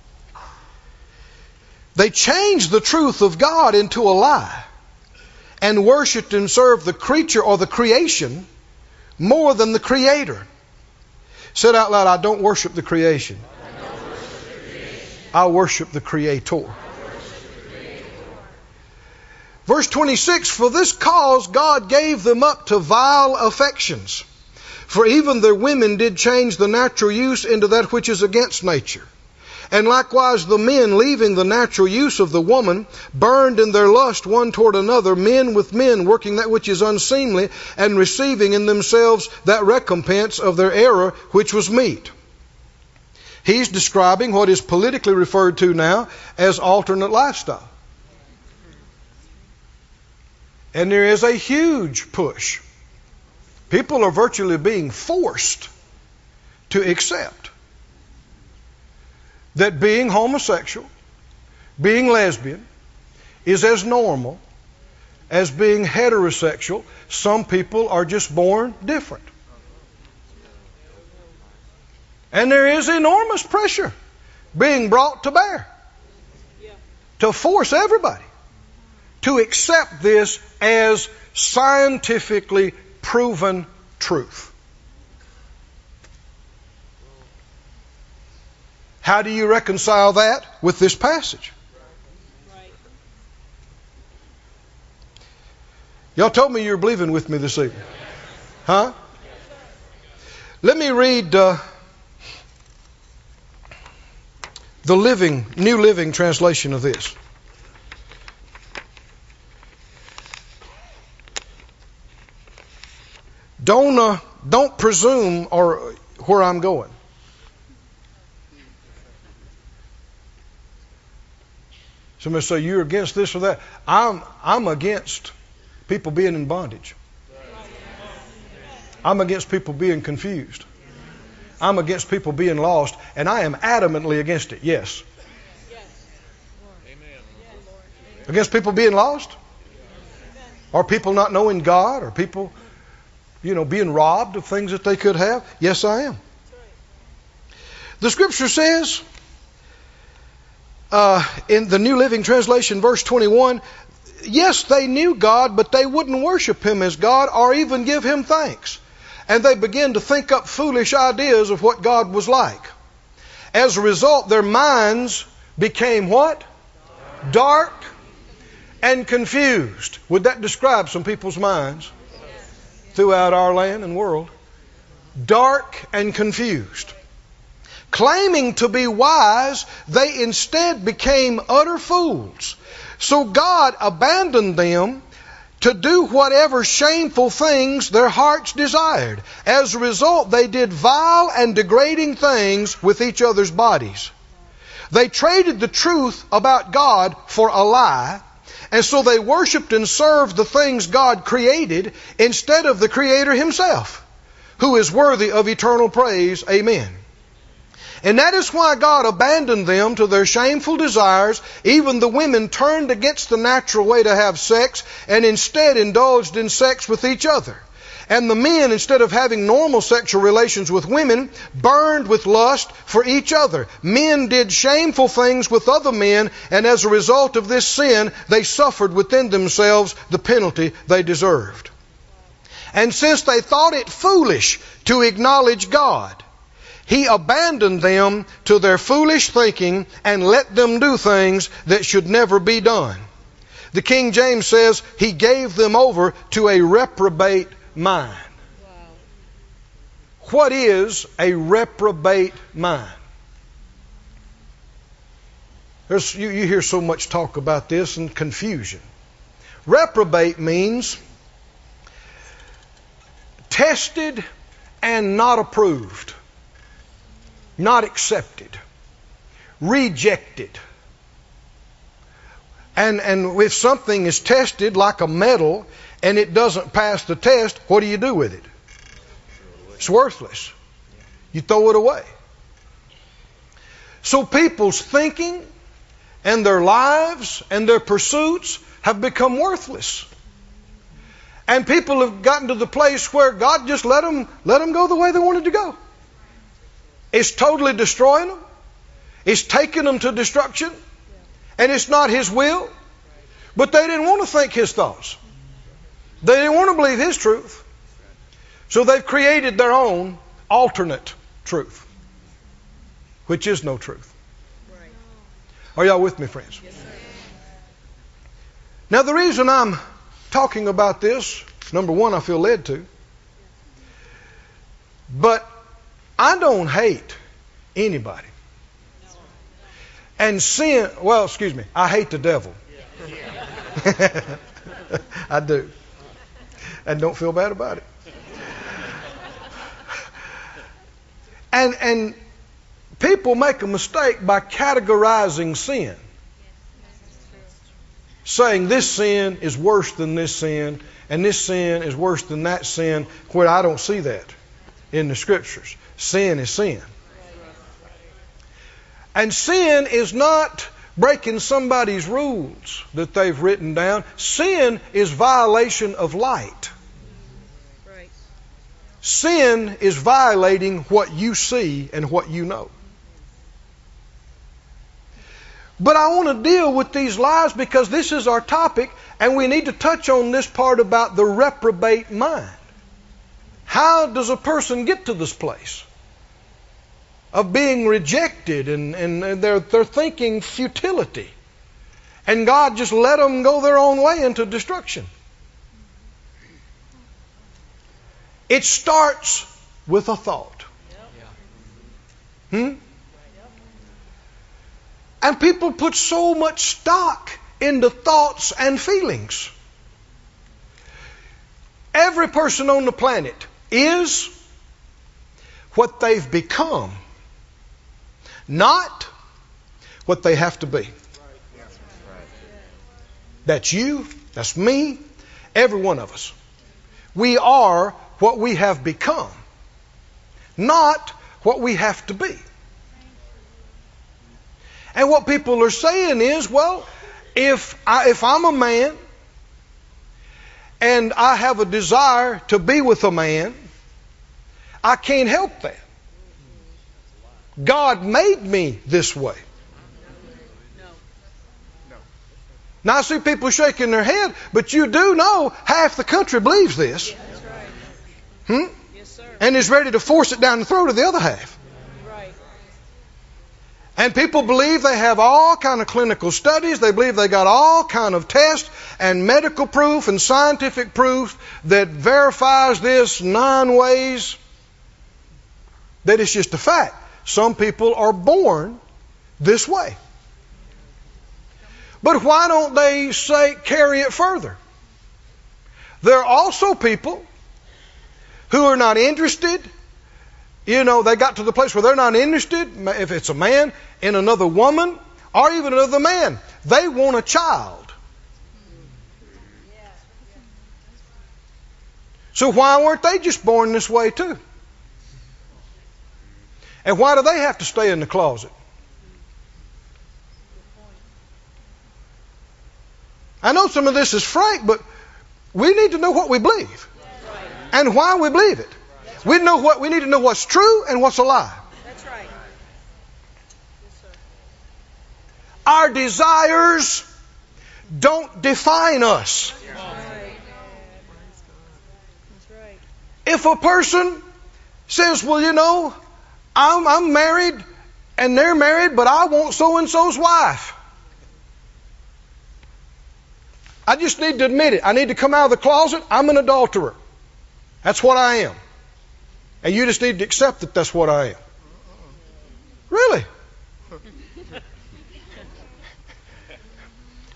They changed the truth of God into a lie and worshipped and served the creature or the creation more than the Creator. Said out loud, I don't worship the creation. I, don't worship the creation. I worship the Creator. I worship the Creator. Verse twenty-six, for this cause God gave them up to vile affections. For even their women did change the natural use into that which is against nature. And likewise the men, leaving the natural use of the woman, burned in their lust one toward another, men with men, working that which is unseemly, and receiving in themselves that recompense of their error which was meet. He's describing what is politically referred to now as alternate lifestyle. And there is a huge push. People are virtually being forced to accept that being homosexual, being lesbian, is as normal as being heterosexual. Some people are just born different. And there is enormous pressure being brought to bear to force everybody to accept this as scientifically proven truth. How do you reconcile that with this passage? Right. Y'all told me you were believing with me this evening. Huh? Let me read uh, the living, New Living Translation of this. Don't, uh, don't presume or where I'm going. Somebody say, you're against this or that. I'm, I'm against people being in bondage. I'm against people being confused. I'm against people being lost. And I am adamantly against it. Yes. Against people being lost? Or people not knowing God? Or people, you know, being robbed of things that they could have? Yes, I am. The scripture says, Uh, in the New Living Translation, verse twenty-one, yes, they knew God, but they wouldn't worship Him as God or even give Him thanks. And they began to think up foolish ideas of what God was like. As a result, their minds became what? Dark and confused. Would that describe some people's minds throughout our land and world? Dark and confused. Claiming to be wise, they instead became utter fools. So God abandoned them to do whatever shameful things their hearts desired. As a result, they did vile and degrading things with each other's bodies. They traded the truth about God for a lie, and so they worshiped and served the things God created instead of the Creator Himself, who is worthy of eternal praise. Amen. And that is why God abandoned them to their shameful desires. Even the women turned against the natural way to have sex and instead indulged in sex with each other. And the men, instead of having normal sexual relations with women, burned with lust for each other. Men did shameful things with other men, and as a result of this sin, they suffered within themselves the penalty they deserved. And since they thought it foolish to acknowledge God, He abandoned them to their foolish thinking and let them do things that should never be done. The King James says He gave them over to a reprobate mind. Wow. What is a reprobate mind? There's, you, you hear so much talk about this and confusion. Reprobate means tested and not approved, not accepted, rejected. And, and if something is tested like a metal and it doesn't pass the test, what do you do with it? It's worthless. You throw it away. So people's thinking and their lives and their pursuits have become worthless. And people have gotten to the place where God just let them, let them go the way they wanted to go. It's totally destroying them. It's taking them to destruction. And it's not His will. But they didn't want to think His thoughts. They didn't want to believe His truth. So they've created their own alternate truth, which is no truth. Are y'all with me, friends? Now, the reason I'm talking about this, number one, I feel led to. But I don't hate anybody. And sin, well, excuse me, I hate the devil. I do. And don't feel bad about it. And and people make a mistake by categorizing sin. Saying this sin is worse than this sin, and this sin is worse than that sin, where I don't see that in the Scriptures. Sin is sin. And sin is not breaking somebody's rules that they've written down. Sin is violation of light. Right. Sin is violating what you see and what you know. But I want to deal with these lies because this is our topic, and we need to touch on this part about the reprobate mind. How does a person get to this place of being rejected and, and they're, they're thinking futility? And God just let them go their own way into destruction. It starts with a thought. Hmm? And people put so much stock into thoughts and feelings. Every person on the planet is what they've become, not what they have to be. That's you, that's me, every one of us. We are what we have become, not what we have to be. And what people are saying is, well, if, I, if I'm a man and I have a desire to be with a man, I can't help that. God made me this way. Now I see people shaking their head, but you do know half the country believes this. Hmm? And is ready to force it down the throat of the other half. And people believe they have all kind of clinical studies. They believe they got all kind of tests and medical proof and scientific proof that verifies this nine ways that it's just a fact. Some people are born this way. But why don't they say carry it further? There are also people who are not interested. You know, they got to the place where they're not interested, if it's a man, in another woman, or even another man. They want a child. So why weren't they just born this way too? And why do they have to stay in the closet? I know some of this is frank, but we need to know what we believe and why we believe it. We know what we need to know what's true and what's a lie. That's right. Our desires don't define us. That's right. If a person says, well, you know, I'm, I'm married and they're married, but I want so-and-so's wife. I just need to admit it. I need to come out of the closet. I'm an adulterer. That's what I am. And you just need to accept that that's what I am. Really?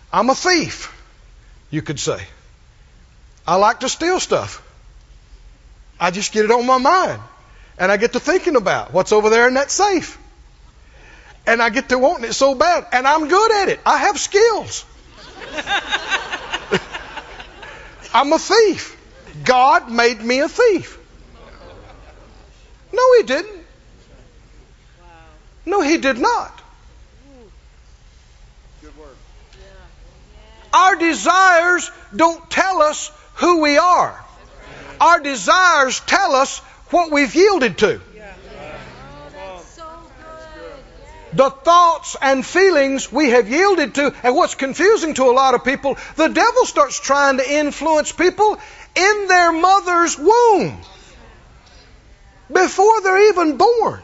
I'm a thief, you could say. I like to steal stuff. I just get it on my mind. And I get to thinking about what's over there in that safe. And I get to wanting it so bad. And I'm good at it. I have skills. I'm a thief. God made me a thief. No, He didn't. No, He did not. Good word. Our desires don't tell us who we are. Our desires tell us what we've yielded to. The thoughts and feelings we have yielded to. And what's confusing to a lot of people, the devil starts trying to influence people in their mother's womb before they're even born.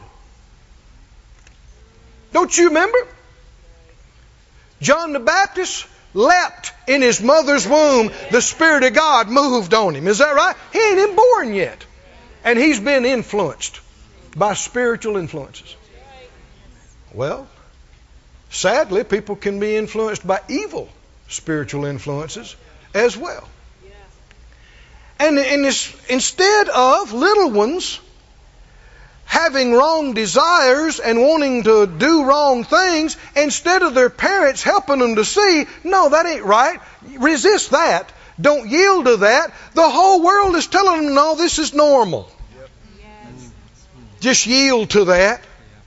Don't you remember? John the Baptist leapt in his mother's womb. The Spirit of God moved on him. Is that right? He ain't even born yet. And he's been influenced by spiritual influences. Well, sadly, people can be influenced by evil spiritual influences as well. And, and this, instead of little ones having wrong desires and wanting to do wrong things, instead of their parents helping them to see, no, that ain't right. Resist that. Don't yield to that. The whole world is telling them, no, this is normal. Yep. Yes. Just yield to that.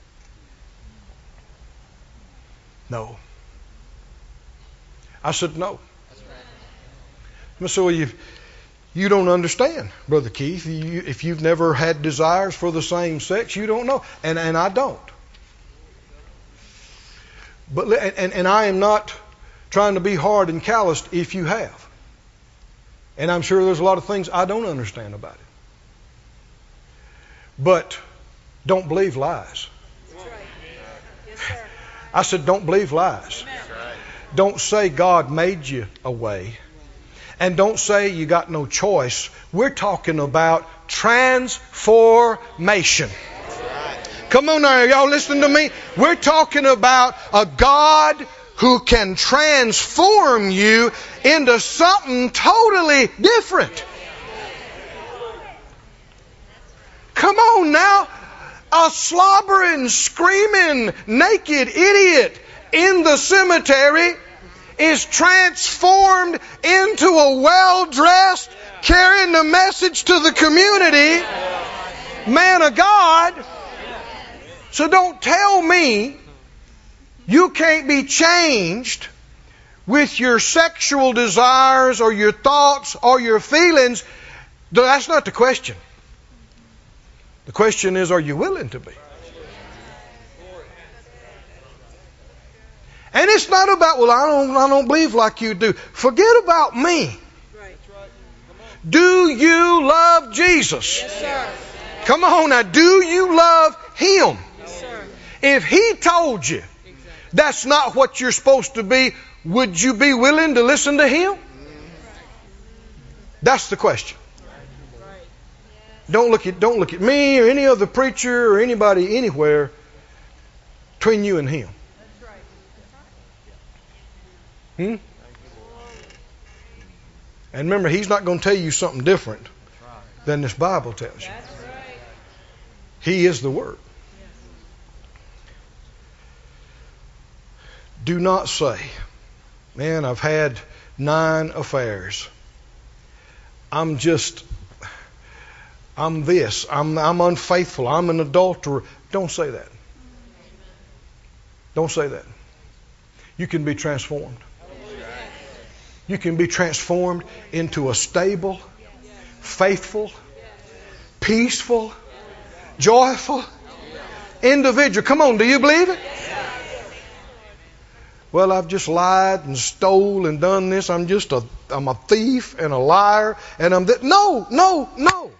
No. I said no. So you, you don't understand, Brother Keith. You, if you've never had desires for the same sex, you don't know. And, and I don't. But and, and I am not trying to be hard and calloused if you have. And I'm sure there's a lot of things I don't understand about it. But don't believe lies. That's right. Yes, sir. I said, don't believe lies. Amen. Don't say God made you a way. And don't say you got no choice. We're talking about transformation. Come on now, y'all listening to me? We're talking about a God who can transform you into something totally different. Come on now. A slobbering, screaming, naked idiot in the cemetery is transformed into a well-dressed, carrying the message to the community man of God. So don't tell me you can't be changed with your sexual desires or your thoughts or your feelings. That's not the question. The question is, are you willing to be? And it's not about, well, I don't, I don't believe like you do. Forget about me. Do you love Jesus? Yes, sir. Come on now. Do you love Him? Yes, sir. If He told you that's not what you're supposed to be, would you be willing to listen to Him? That's the question. Don't look at don't look at me or any other preacher or anybody anywhere between you and Him. Hmm? And remember, He's not going to tell you something different than this Bible tells you. He is the Word. Do not say, man, I've had nine affairs. I'm just, I'm this, I'm, I'm unfaithful, I'm an adulterer. Don't say that. Don't say that. You can be transformed. You can be transformed into a stable, faithful, peaceful, joyful individual. Come on, do you believe it? Well, I've just lied and stole and done this. I'm just a, I'm a thief and a liar and I'm this. No, no, no.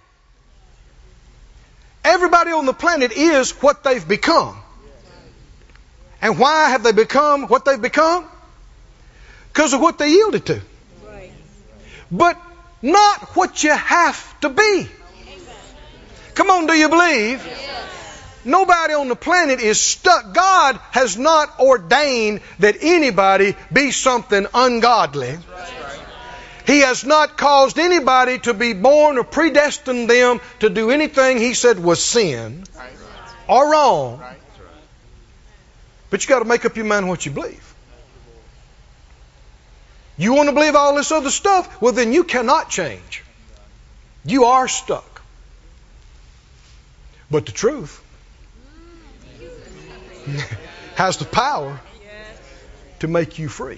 Everybody on the planet is what they've become. And why have they become what they've become? Because of what they yielded to. Right. But not what you have to be. Come on, do you believe? Yes. Nobody on the planet is stuck. God has not ordained that anybody be something ungodly. He has not caused anybody to be born or predestined them to do anything He said was sin or wrong. But you got to make up your mind what you believe. You want to believe all this other stuff? Well, then you cannot change. You are stuck. But the truth has the power to make you free.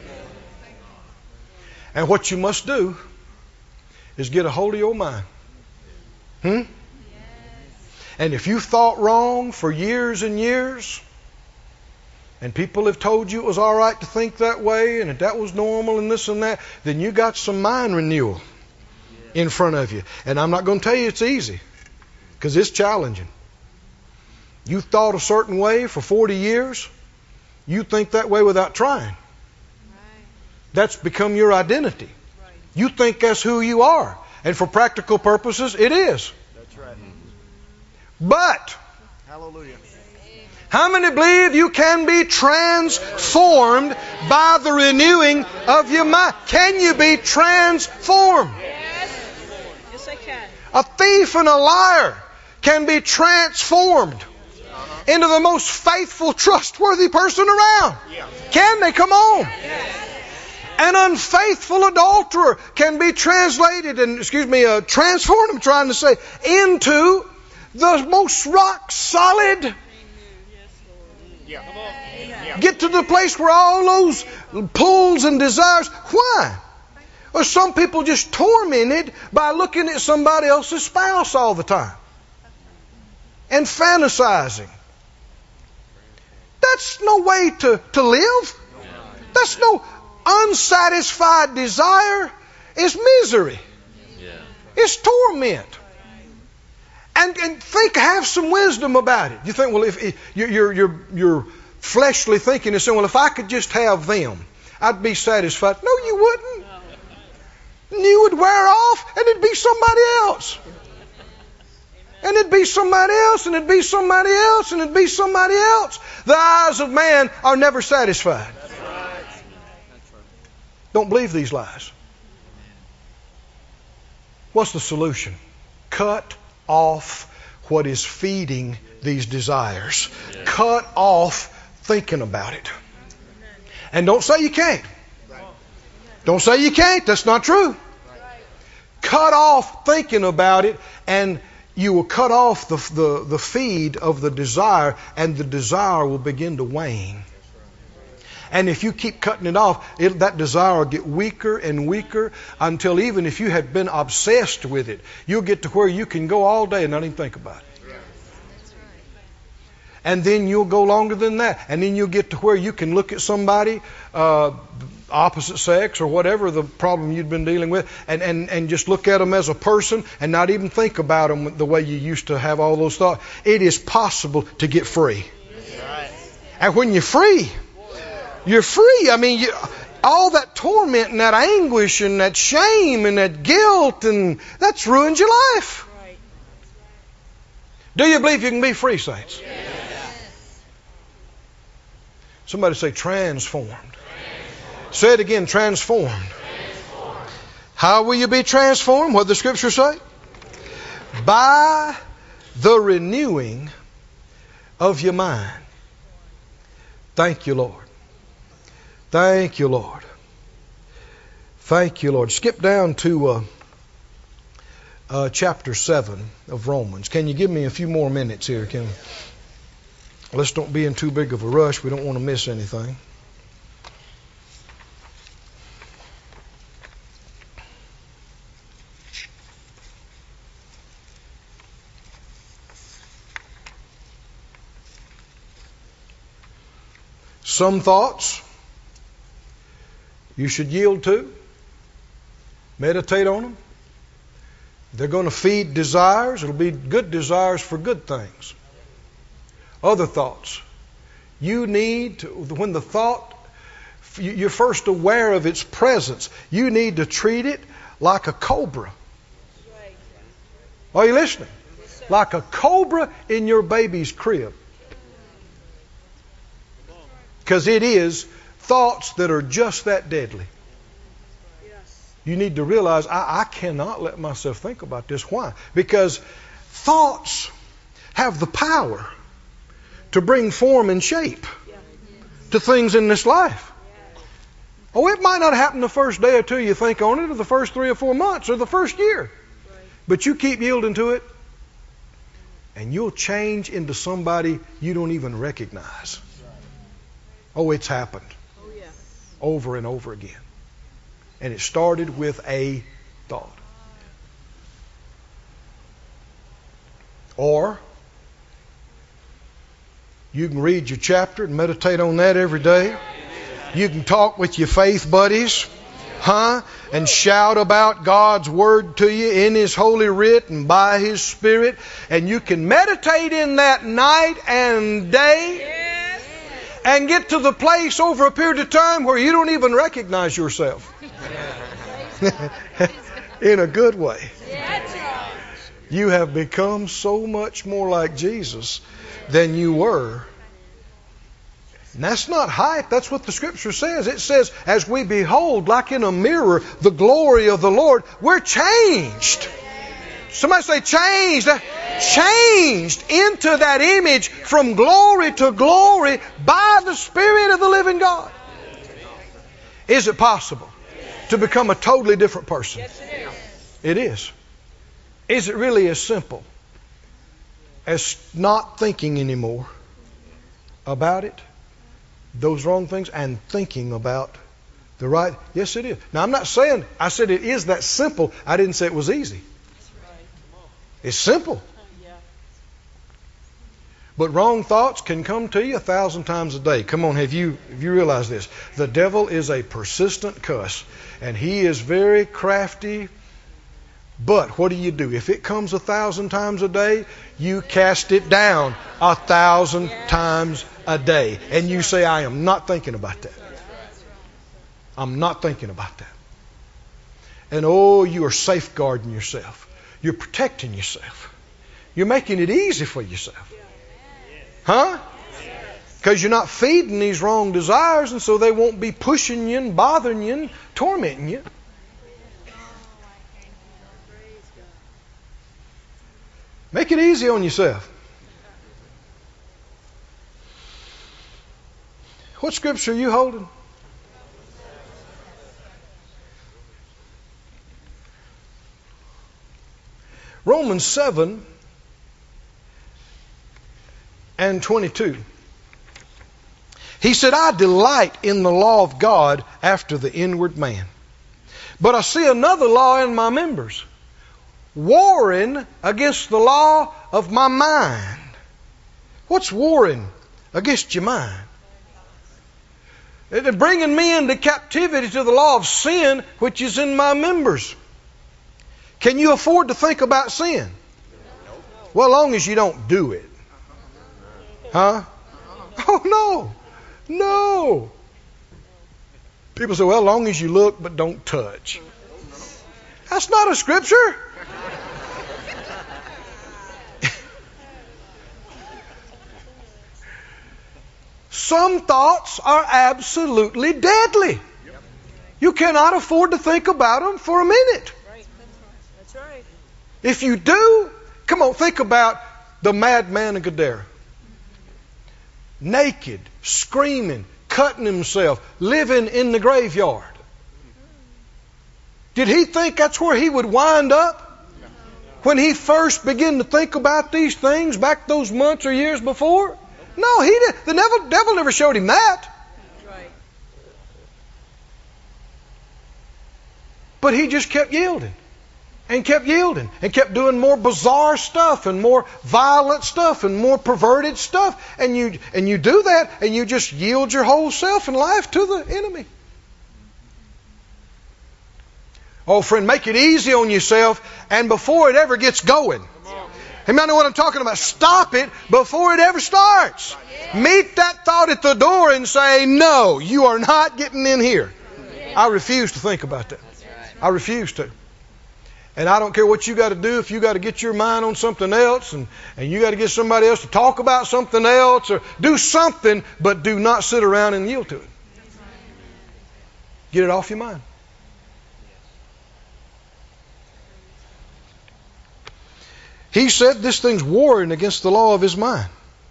And what you must do is get a hold of your mind. Hmm? And if you thought wrong for years and years, and people have told you it was all right to think that way, and that that was normal and this and that, then you got some mind renewal in front of you. And I'm not going to tell you it's easy, because it's challenging. You thought a certain way for forty years. You think that way without trying. That's become your identity. You think that's who you are. And for practical purposes, it is. That's right. But, Hallelujah. how many believe you can be transformed by the renewing of your mind? Can you be transformed? Yes. Yes, I can. A thief and a liar can be transformed into the most faithful, trustworthy person around. Can they? Come on. An unfaithful adulterer can be translated and, excuse me, uh, transformed, I'm trying to say, into the most rock solid. Get to the place where all those pulls and desires. Why? Well, some people just tormented by looking at somebody else's spouse all the time and fantasizing. That's no way to, to live. That's no unsatisfied desire. It's misery. It's torment. And, and think, have some wisdom about it. You think, well, if, if your your your fleshly thinking is saying, well, if I could just have them, I'd be satisfied. No, you wouldn't. You would wear off, and it'd be somebody else. And it'd be somebody else, and it'd be somebody else, and it'd be somebody else. The eyes of man are never satisfied. Don't believe these lies. What's the solution? Cut off what is feeding these desires. Cut off thinking about it. And don't say you can't. Don't say you can't. That's not true. Cut off thinking about it, and you will cut off the, the, the feed of the desire, and the desire will begin to wane. And if you keep cutting it off, it, that desire will get weaker and weaker until even if you had been obsessed with it, you'll get to where you can go all day and not even think about it. And then you'll go longer than that. And then you'll get to where you can look at somebody, uh, opposite sex or whatever the problem you'd been dealing with, and, and, and just look at them as a person and not even think about them the way you used to have all those thoughts. It is possible to get free. And when you're free, you're free. I mean, you, all that torment and that anguish and that shame and that guilt, and that's ruined your life. Do you believe you can be free, saints? Somebody say transformed. transformed. Say it again, transformed. transformed. How will you be transformed? What does the Scripture say? By the renewing of your mind. Thank you, Lord. Thank you, Lord. Thank you, Lord. Skip down to uh, uh, chapter seven of Romans. Can you give me a few more minutes here, Kim? Let's don't be in too big of a rush. We don't want to miss anything. Some thoughts you should yield to. Meditate on them. They're going to feed desires. It'll be good desires for good things. Other thoughts. You need to, when the thought, you're first aware of its presence, you need to treat it like a cobra. Are you listening? Like a cobra in your baby's crib. Because it is thoughts that are just that deadly. You need to realize I, I cannot let myself think about this. Why? Because thoughts have the power to bring form and shape to things in this life. Oh, it might not happen the first day or two you think on it, or the first three or four months, or the first year. But you keep yielding to it, and you'll change into somebody you don't even recognize. Oh, it's happened over and over again. And it started with a thought. Or you can read your chapter and meditate on that every day. You can talk with your faith buddies, huh? And shout about God's Word to you in His Holy Writ and by His Spirit. And you can meditate in that night and day and get to the place over a period of time where you don't even recognize yourself. In a good way. You have become so much more like Jesus than you were. And that's not hype. That's what the Scripture says. It says, as we behold, like in a mirror, the glory of the Lord, we're changed. Somebody say changed. Changed into that image from glory to glory by the Spirit of the living God. Is it possible to become a totally different person? Yes, it is. It is. Is it really as simple as not thinking anymore about it, those wrong things, and thinking about the right? Yes, it is. Now, I'm not saying, I said it is that simple. I didn't say it was easy. It's simple. But wrong thoughts can come to you a thousand times a day. Come on, have you have you realized this? The devil is a persistent cuss, and he is very crafty. But what do you do? If it comes a thousand times a day, you cast it down a thousand times a day. And you say, I am not thinking about that. I'm not thinking about that. And oh, you are safeguarding yourself. You're protecting yourself. You're making it easy for yourself. Huh? Because you're not feeding these wrong desires, and so they won't be pushing you and bothering you and tormenting you. Make it easy on yourself. What scripture are you holding? Romans seven and twenty-two. He said, I delight in the law of God after the inward man. But I see another law in my members, warring against the law of my mind. What's warring against your mind? It's bringing me into captivity to the law of sin, which is in my members. Can you afford to think about sin? Well, as long as you don't do it. Huh? Oh, no. No. People say, well, as long as you look but don't touch. That's not a scripture. Some thoughts are absolutely deadly. You cannot afford to think about them for a minute. That's right. If you do, come on, think about the madman of Gadara. Naked, screaming, cutting himself, living in the graveyard. Did he think that's where he would wind up? When he first began to think about these things back those months or years before? No, he did. The devil, devil never showed him that. Right. But he just kept yielding. And kept yielding. And kept doing more bizarre stuff. And more violent stuff. And more perverted stuff. And you and you do that. And you just yield your whole self and life to the enemy. Oh, friend, make it easy on yourself. And before it ever gets going. Anybody know what I'm talking about? Stop it before it ever starts. Meet that thought at the door and say, no, you are not getting in here. I refuse to think about that. I refuse to. And I don't care what you got to do. If you got to get your mind on something else and, and you got to get somebody else to talk about something else or do something, but do not sit around and yield to it. Get it off your mind. He said this thing's warring against the law of his mind.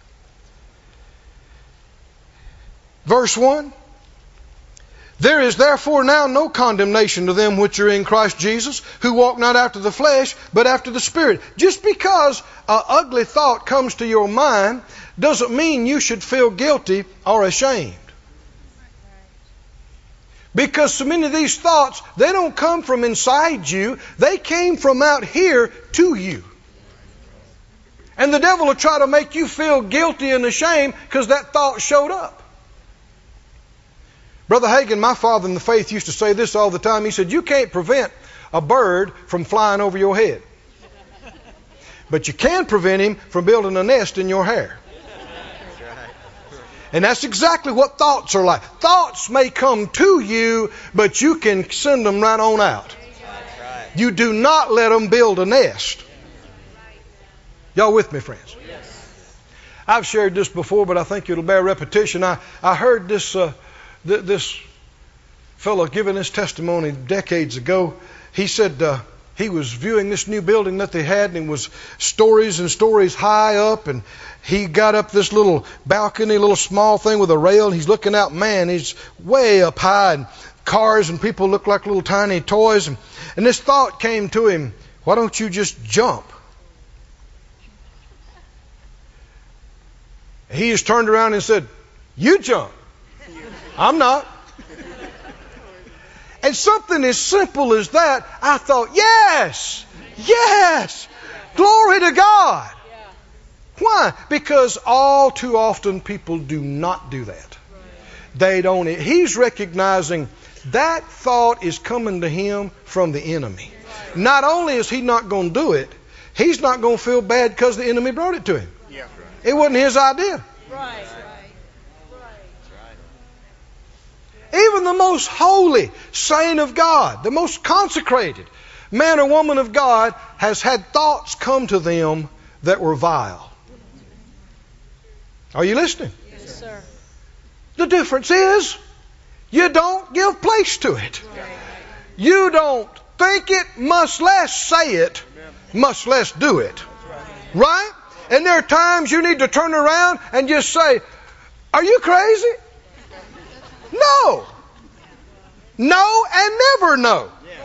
Verse one. There is therefore now no condemnation to them which are in Christ Jesus, who walk not after the flesh, but after the Spirit. Just because an ugly thought comes to your mind doesn't mean you should feel guilty or ashamed. Because so many of these thoughts, they don't come from inside you. They came from out here to you. And the devil will try to make you feel guilty and ashamed because that thought showed up. Brother Hagin, my father in the faith, used to say this all the time. He said, you can't prevent a bird from flying over your head. But you can prevent him from building a nest in your hair. And that's exactly what thoughts are like. Thoughts may come to you, but you can send them right on out. You do not let them build a nest. Y'all with me, friends? I've shared this before, but I think it'll bear repetition. I, I heard this... Uh, This fellow giving his testimony decades ago. He said uh, he was viewing this new building that they had, and it was stories and stories high up, and he got up this little balcony, little small thing with a rail, and he's looking out. Man, he's way up high, and cars and people look like little tiny toys. And, and this thought came to him, why don't you just jump? He just turned around and said, you jump. I'm not. And something as simple as that, I thought, yes, yes, glory to God. Why? Because all too often people do not do that. They don't. He's recognizing that thought is coming to him from the enemy. Not only is he not going to do it, he's not going to feel bad because the enemy brought it to him. It wasn't his idea. Right. Even the most holy saint of God, the most consecrated man or woman of God has had thoughts come to them that were vile. Are you listening? Yes, sir. The difference is you don't give place to it. You don't think it, much less say it, much less do it. Right? And there are times you need to turn around and just say, are you crazy? No. No and never no.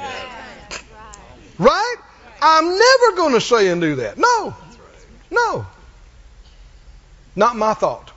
Right? I'm never going to say and do that. No. No. Not my thought.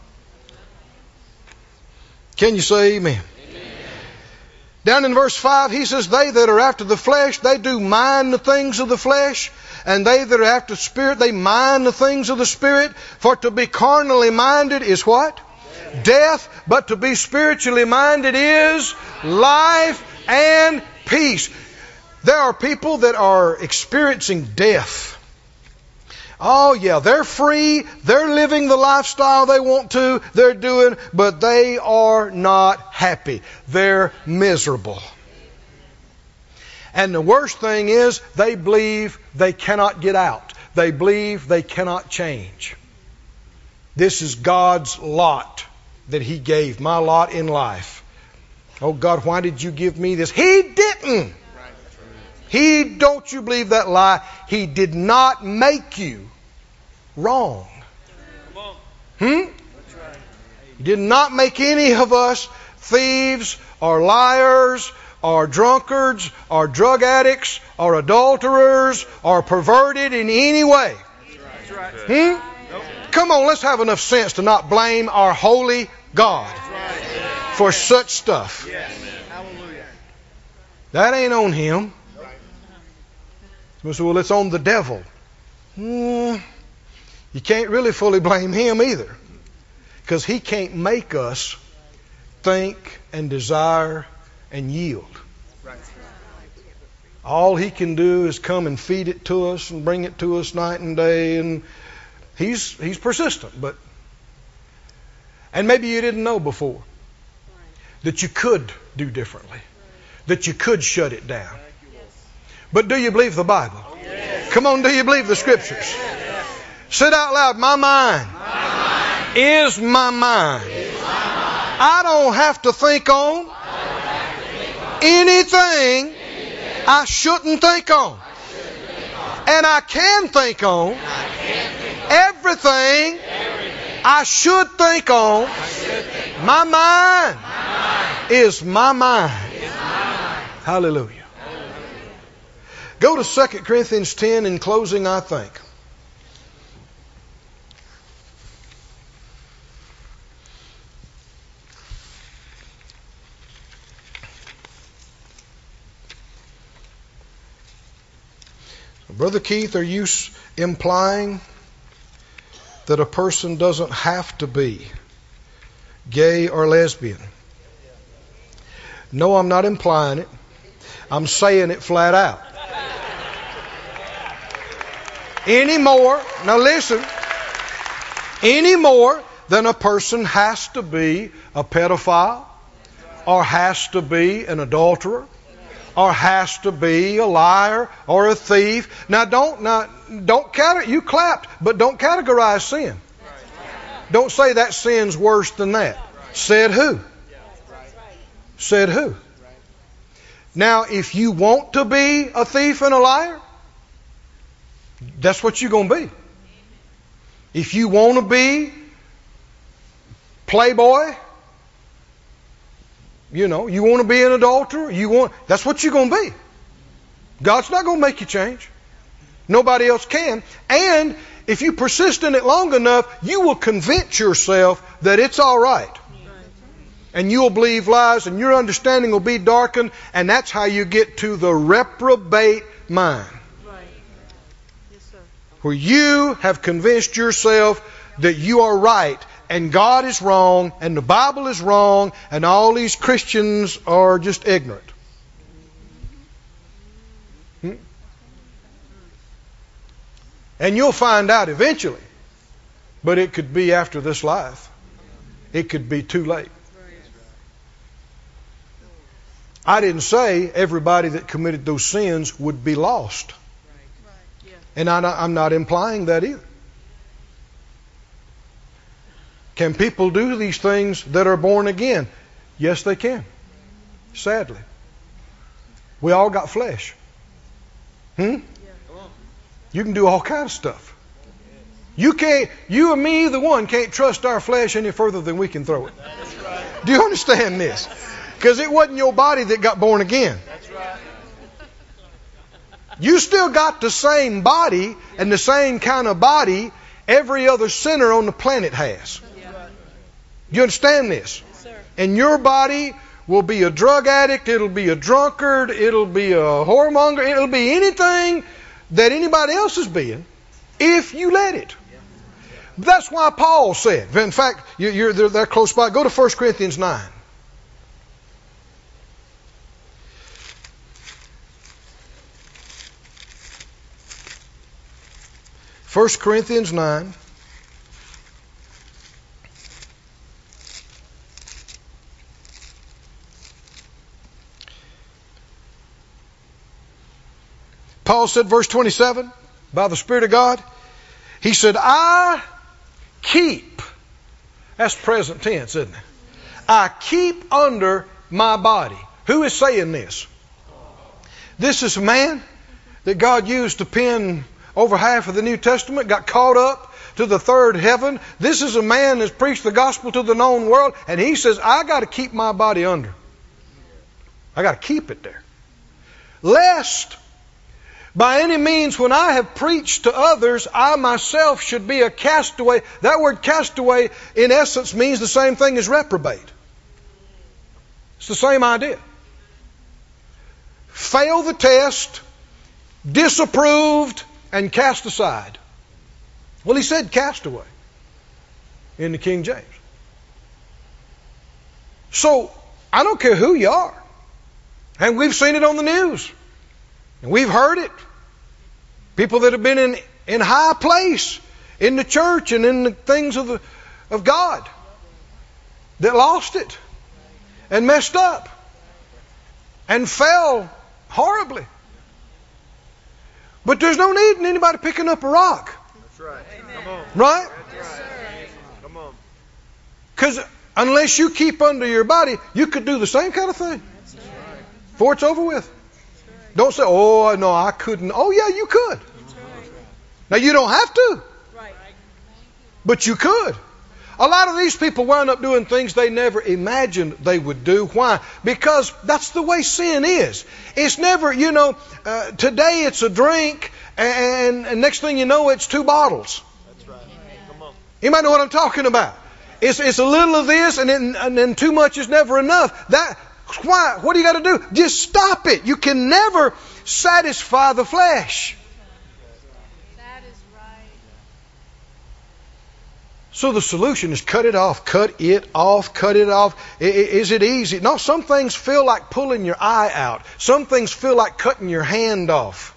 Can you say amen? Amen? Down in verse five, he says, they that are after the flesh, they do mind the things of the flesh. And they that are after the Spirit, they mind the things of the Spirit. For to be carnally minded is what? Death, but to be spiritually minded is life and peace. There are people that are experiencing death. Oh yeah, they're free, they're living the lifestyle they want to, they're doing, but they are not happy. They're miserable. And the worst thing is, they believe they cannot get out. They believe they cannot change. This is God's lot that He gave, my lot in life. Oh God, why did you give me this? He didn't. He, don't you believe that lie? He did not make you wrong. Hmm? He did not make any of us thieves or liars or drunkards or drug addicts or adulterers or perverted in any way. Hmm? Come on, let's have enough sense to not blame our holy God for such stuff. That ain't on Him. So, well, it's on the devil. Hmm. You can't really fully blame him either. Because he can't make us think and desire and yield. All he can do is come and feed it to us and bring it to us night and day. And he's he's persistent. But and maybe you didn't know before that you could do differently. That you could shut it down. But do you believe the Bible? Yes. Come on, do you believe the Scriptures? Yes. Say it out loud. My mind, my mind is my mind. Is my mind. I don't have to think on, have to think on anything, anything I shouldn't think on. I shouldn't think on. And I can think on, I can think on everything, everything I should think on. I should think on. My mind, my mind is my mind. Is my mind. Hallelujah. Go to Second Corinthians ten in closing, I think. Brother Keith, are you implying that a person doesn't have to be gay or lesbian? No, I'm not implying it. I'm saying it flat out. Any more, now listen, any more than a person has to be a pedophile, or has to be an adulterer, or has to be a liar or a thief. Now don't, now, don't cate- you clapped, but don't categorize sin. Don't say that sin's worse than that. Said who? Said who? Now, if you want to be a thief and a liar, that's what you're going to be. If you want to be playboy, you know, you want to be an adulterer, you want, that's what you're going to be. God's not going to make you change. Nobody else can. And if you persist in it long enough, you will convince yourself that it's all right. And you'll believe lies, and your understanding will be darkened, and that's how you get to the reprobate mind. Where you have convinced yourself that you are right and God is wrong and the Bible is wrong and all these Christians are just ignorant. Hmm? And you'll find out eventually, but it could be after this life. It could be too late. I didn't say everybody that committed those sins would be lost. And I, I'm not implying that either. Can people do these things that are born again? Yes, they can. Sadly. We all got flesh. Hmm? You can do all kinds of stuff. You can't, you and me, either one, can't trust our flesh any further than we can throw it. Do you understand this? Because it wasn't your body that got born again. You still got the same body and the same kind of body every other sinner on the planet has. You understand this? And your body will be a drug addict, it'll be a drunkard, it'll be a whoremonger, it'll be anything that anybody else is being if you let it. That's why Paul said, in fact, you're, they're, they're close by. Go to First Corinthians nine. First Corinthians nine. Paul said, verse twenty-seven, by the Spirit of God, he said, I keep, that's present tense, isn't it? I keep under my body. Who is saying this? This is a man that God used to pen over half of the New Testament, got caught up to the third heaven. This is a man that's preached the gospel to the known world, and he says, I got to keep my body under. I got to keep it there. Lest, by any means, when I have preached to others, I myself should be a castaway. That word castaway, in essence, means the same thing as reprobate. It's the same idea. Fail the test, disapproved, and cast aside. Well, he said castaway in the King James. So, I don't care who you are. And we've seen it on the news. And we've heard it. People that have been in, in high place in the church and in the things of, the, of God that lost it and messed up and fell horribly. But there's no need in anybody picking up a rock. That's right. Come on. Right? That's right. Come on. Because unless you keep under your body, you could do the same kind of thing. Before it's over with. Don't say, oh, no, I couldn't. Oh, yeah, you could. Now, you don't have to. But you could. A lot of these people wind up doing things they never imagined they would do. Why? Because that's the way sin is. It's never, you know, uh, today it's a drink, and, and next thing you know, it's two bottles. That's right. Come on. Anybody know what I'm talking about? It's, it's a little of this, and then, and then too much is never enough. That why? What do you got to do? Just stop it. You can never satisfy the flesh. So the solution is cut it off, cut it off, cut it off. Is it easy? No, some things feel like pulling your eye out. Some things feel like cutting your hand off.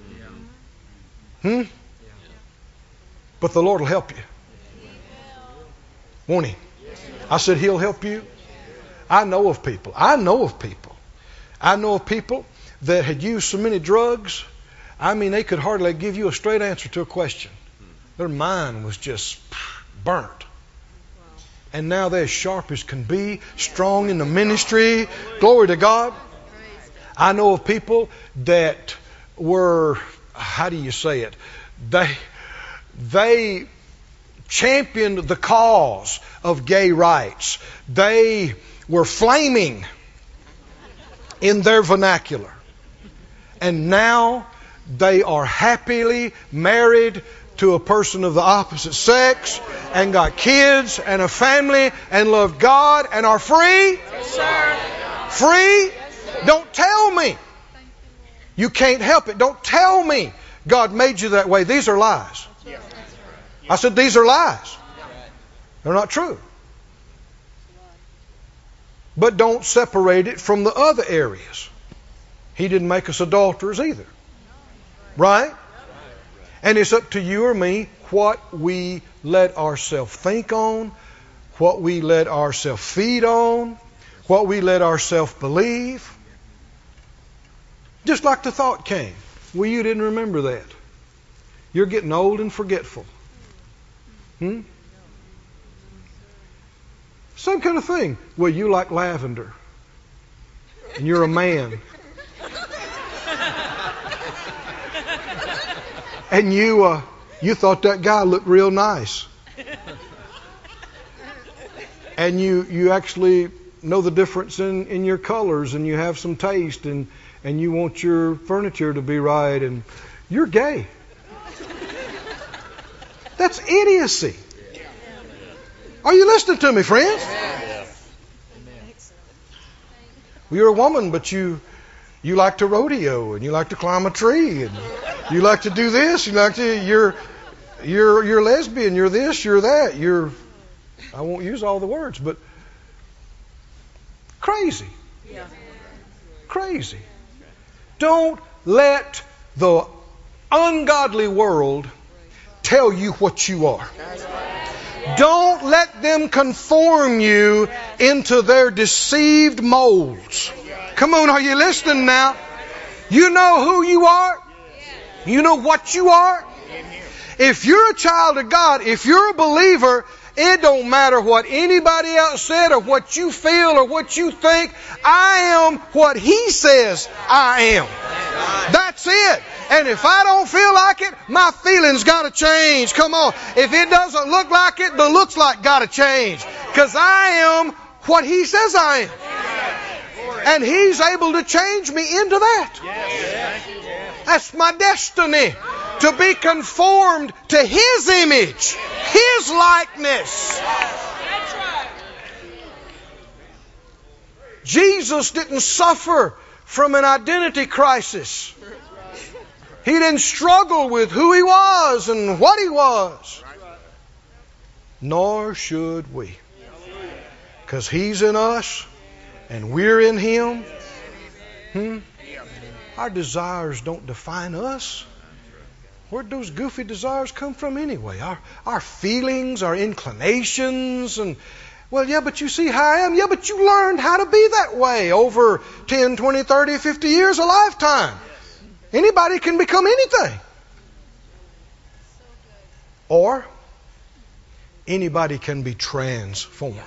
Hmm? But the Lord will help you. Won't He? I said He'll help you. I know of people. I know of people. I know of people that had used so many drugs. I mean, they could hardly give you a straight answer to a question. Their mind was just burnt. And now they're as sharp as can be, strong in the ministry. Glory to God. I know of people that were, how do you say it? They, they championed the cause of gay rights. They were flaming in their vernacular. And now they are happily married to a person of the opposite sex and got kids and a family and love God and are free. Yes, sir. Free? Don't tell me. You can't help it. Don't tell me God made you that way. These are lies. I said these are lies. They're not true. But don't separate it from the other areas. He didn't make us adulterers either. Right? And it's up to you or me what we let ourselves think on, what we let ourselves feed on, what we let ourselves believe. Just like the thought came. Well, you didn't remember that. You're getting old and forgetful. Hmm? Same kind of thing. Well, you like lavender. And you're a man. And you uh, you thought that guy looked real nice. And you, you actually know the difference in, in your colors, and you have some taste, and, and you want your furniture to be right, and you're gay. That's idiocy. Are you listening to me, friends? Well, you're a woman, but you you like to rodeo, and you like to climb a tree, and you like to do this. You like to you're you're you're lesbian. You're this. You're that. You're I won't use all the words, but crazy, crazy. Don't let the ungodly world tell you what you are. Don't let them conform you into their deceived molds. Come on, are you listening now? You know who you are. You know what you are. If you're a child of God, if you're a believer, it don't matter what anybody else said or what you feel or what you think. I am what He says I am. That's it. And if I don't feel like it, my feelings got to change. Come on. If it doesn't look like it, the looks like got to change. Because I am what He says I am. And He's able to change me into that. That's my destiny. To be conformed to His image. His likeness. Jesus didn't suffer from an identity crisis. He didn't struggle with who He was and what He was. Nor should we. Because He's in us and we're in Him. Hmm? Our desires don't define us. Where'd those goofy desires come from anyway? Our, our feelings, our inclinations, and well, yeah, but you see how I am. Yeah, but you learned how to be that way over ten, twenty, thirty, fifty years, a lifetime. Anybody can become anything. Or anybody can be transformed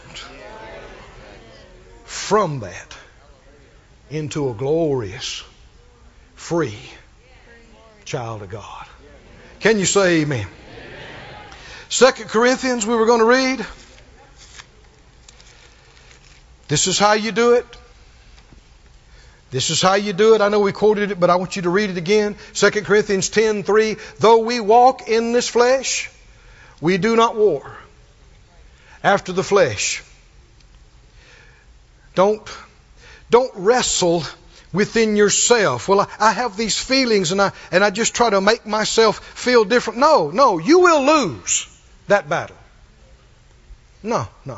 from that into a glorious, free child of God. Can you say amen? Second Corinthians, we were going to read. This is how you do it. This is how you do it. I know we quoted it, but I want you to read it again. Second Corinthians ten three. Though we walk in this flesh, we do not war after the flesh. Don't, don't wrestle within yourself. Well, I, I have these feelings and I, and I just try to make myself feel different. No, no, you will lose that battle. No, no.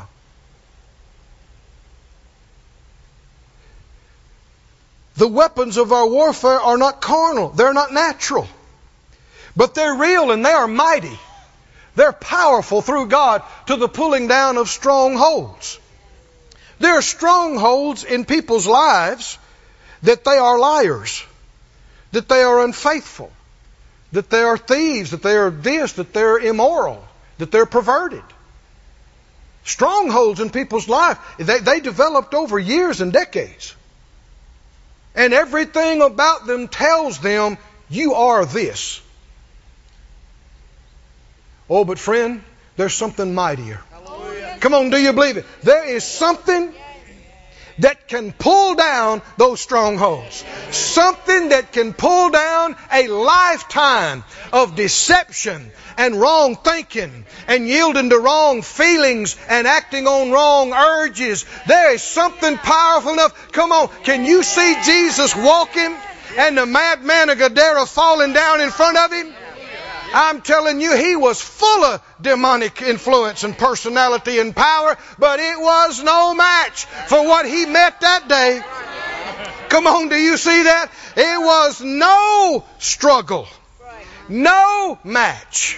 The weapons of our warfare are not carnal. They're not natural. But they're real and they are mighty. They're powerful through God to the pulling down of strongholds. There are strongholds in people's lives that they are liars, that they are unfaithful, that they are thieves, that they are this, that they're immoral, that they're perverted. Strongholds in people's life, they, they developed over years and decades. And everything about them tells them, you are this. Oh, but friend, there's something mightier. Hallelujah. Come on, do you believe it? There is something that can pull down those strongholds. Something that can pull down a lifetime of deception and wrong thinking and yielding to wrong feelings and acting on wrong urges. There is something powerful enough. Come on, can you see Jesus walking and the madman of Gadara falling down in front of him? I'm telling you, he was full of demonic influence and personality and power, but it was no match for what he met that day. Come on, do you see that? It was no struggle, no match.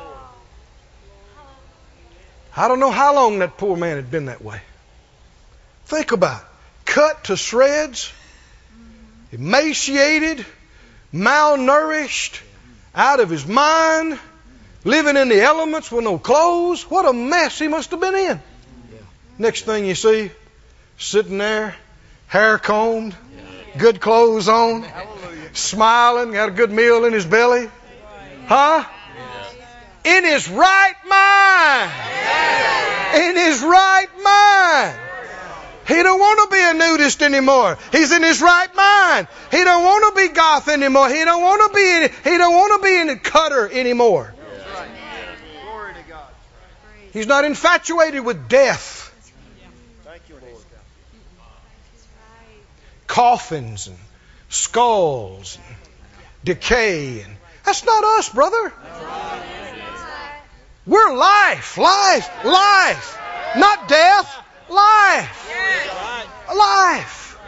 I don't know how long that poor man had been that way. Think about it. Cut to shreds, emaciated, malnourished, out of his mind, living in the elements with no clothes. What a mess he must have been in. Yeah. Next thing you see, sitting there, hair combed, yeah. Good clothes on, Hallelujah. Smiling, got a good meal in his belly. Huh? Yeah. In his right mind. Yeah. In his right mind. He don't want to be a nudist anymore. He's in his right mind. He don't want to be goth anymore. He don't want to be in, he don't want to be in a cutter anymore. Glory to God. He's not infatuated with death. Thank you, Lord. Coffins and skulls and decay. And that's not us, brother. We're life, life, life. Not death. Life. Life.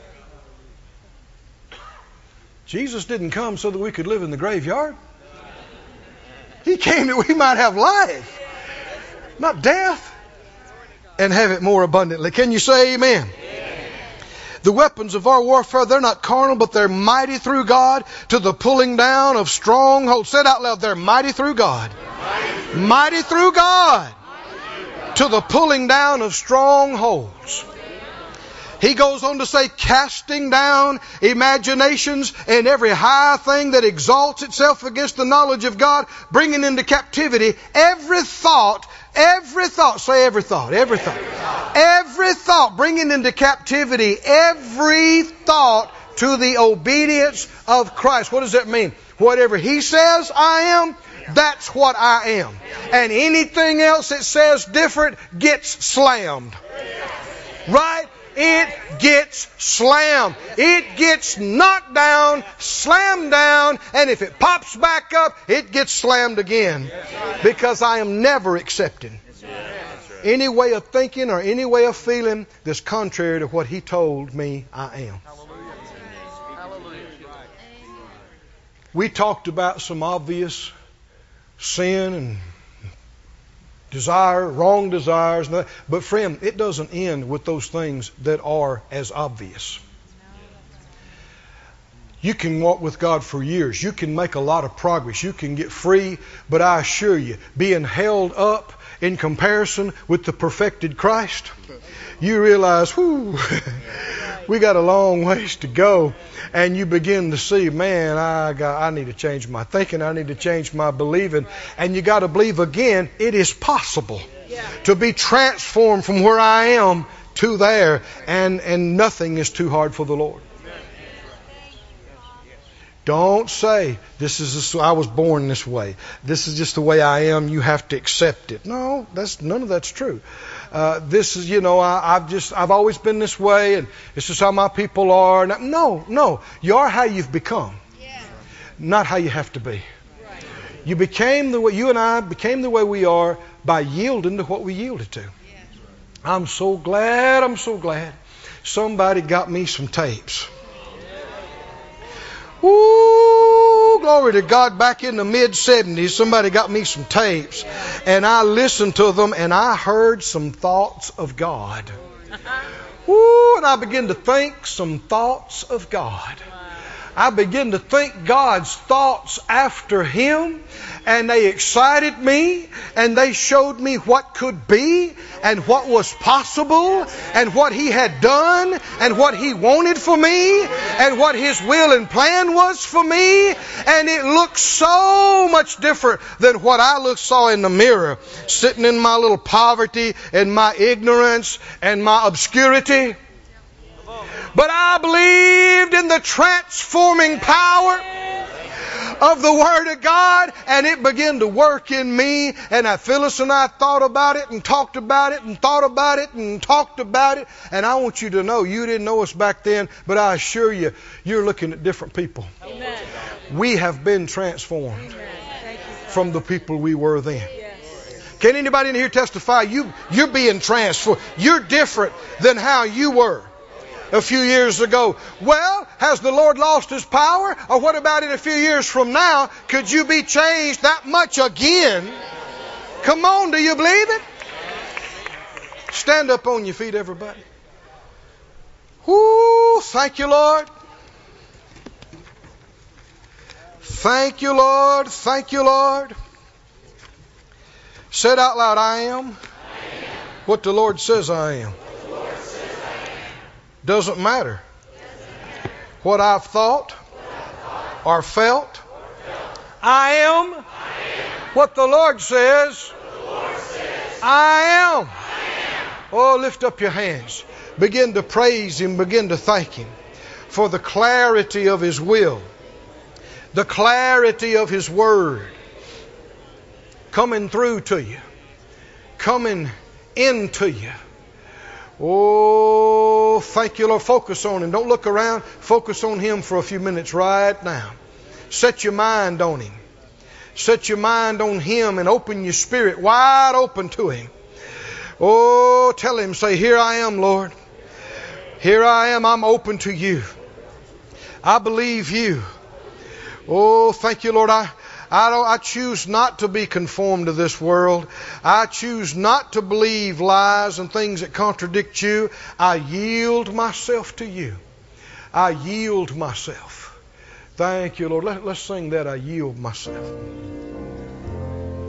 Jesus didn't come so that we could live in the graveyard. He came that we might have life, not death, and have it more abundantly. Can you say amen? The weapons of our warfare, they're not carnal, but they're mighty through God to the pulling down of strongholds. Say it out loud. They're mighty through God. Mighty, mighty through God. To the pulling down of strongholds. He goes on to say, casting down imaginations and every high thing that exalts itself against the knowledge of God, bringing into captivity every thought, every thought, say every thought, every thought, every thought, bringing into captivity every thought to the obedience of Christ. What does that mean? Whatever He says I am, that's what I am. And anything else that says different gets slammed. Right? It gets slammed. It gets knocked down, slammed down, and if it pops back up, it gets slammed again. Because I am never accepting any way of thinking or any way of feeling that's contrary to what He told me I am. We talked about some obvious sin and desire, wrong desires. But friend, it doesn't end with those things that are as obvious. You can walk with God for years. You can make a lot of progress. You can get free. But I assure you, being held up in comparison with the perfected Christ, you realize, whoo, we got a long ways to go. And you begin to see, man, I got, I need to change my thinking. I need to change my believing. And you got to believe again, it is possible to be transformed from where I am to there. And, and nothing is too hard for the Lord. Don't say, this is just, I was born this way. This is just the way I am. You have to accept it. No, that's none of that's true. Uh, this is, you know, I, I've just, I've always been this way, and this is how my people are. No, no, you are how you've become, yeah. Not how you have to be. Right. You became the way, you and I became the way we are by yielding to what we yielded to. Yeah. I'm so glad, I'm so glad somebody got me some tapes. Ooh, glory to God. Back in the mid seventies, somebody got me some tapes, and I listened to them, and I heard some thoughts of God. Ooh, and I began to think some thoughts of God. I began to think God's thoughts after Him, and they excited me, and they showed me what could be, and what was possible, and what He had done, and what He wanted for me, and what His will and plan was for me. And it looked so much different than what I looked saw in the mirror, sitting in my little poverty and my ignorance and my obscurity. But I believed in the transforming power of the Word of God, and it began to work in me. And I, Phyllis and I thought about it and talked about it and thought about it and talked about it. And I want you to know, you didn't know us back then, but I assure you, you're looking at different people. Amen. We have been transformed from the people we were then. Can anybody in here testify? You, you're being transformed. You're different than how you were a few years ago. Well, has the Lord lost His power? Or what about in a few years from now? Could you be changed that much again? Come on, do you believe it? Stand up on your feet, everybody. Whoo, thank you, Lord. Thank you, Lord. Thank you, Lord. Say it out loud, I am, I am what the Lord says I am. Doesn't matter what I've thought or felt. I am what the Lord says I am. Oh, lift up your hands. Begin to praise Him. Begin to thank Him for the clarity of His will, the clarity of His Word coming through to you, coming into you. Oh, thank you, Lord. Focus on Him. Don't look around. Focus on Him for a few minutes right now. Set your mind on Him. Set your mind on Him and open your spirit wide open to Him. Oh, tell Him, say, here I am, Lord. Here I am. I'm open to You. I believe You. Oh, thank You, Lord. I I, don't, I choose not to be conformed to this world. I choose not to believe lies and things that contradict You. I yield myself to You. I yield myself. Thank You, Lord. Let, let's sing that, I yield myself.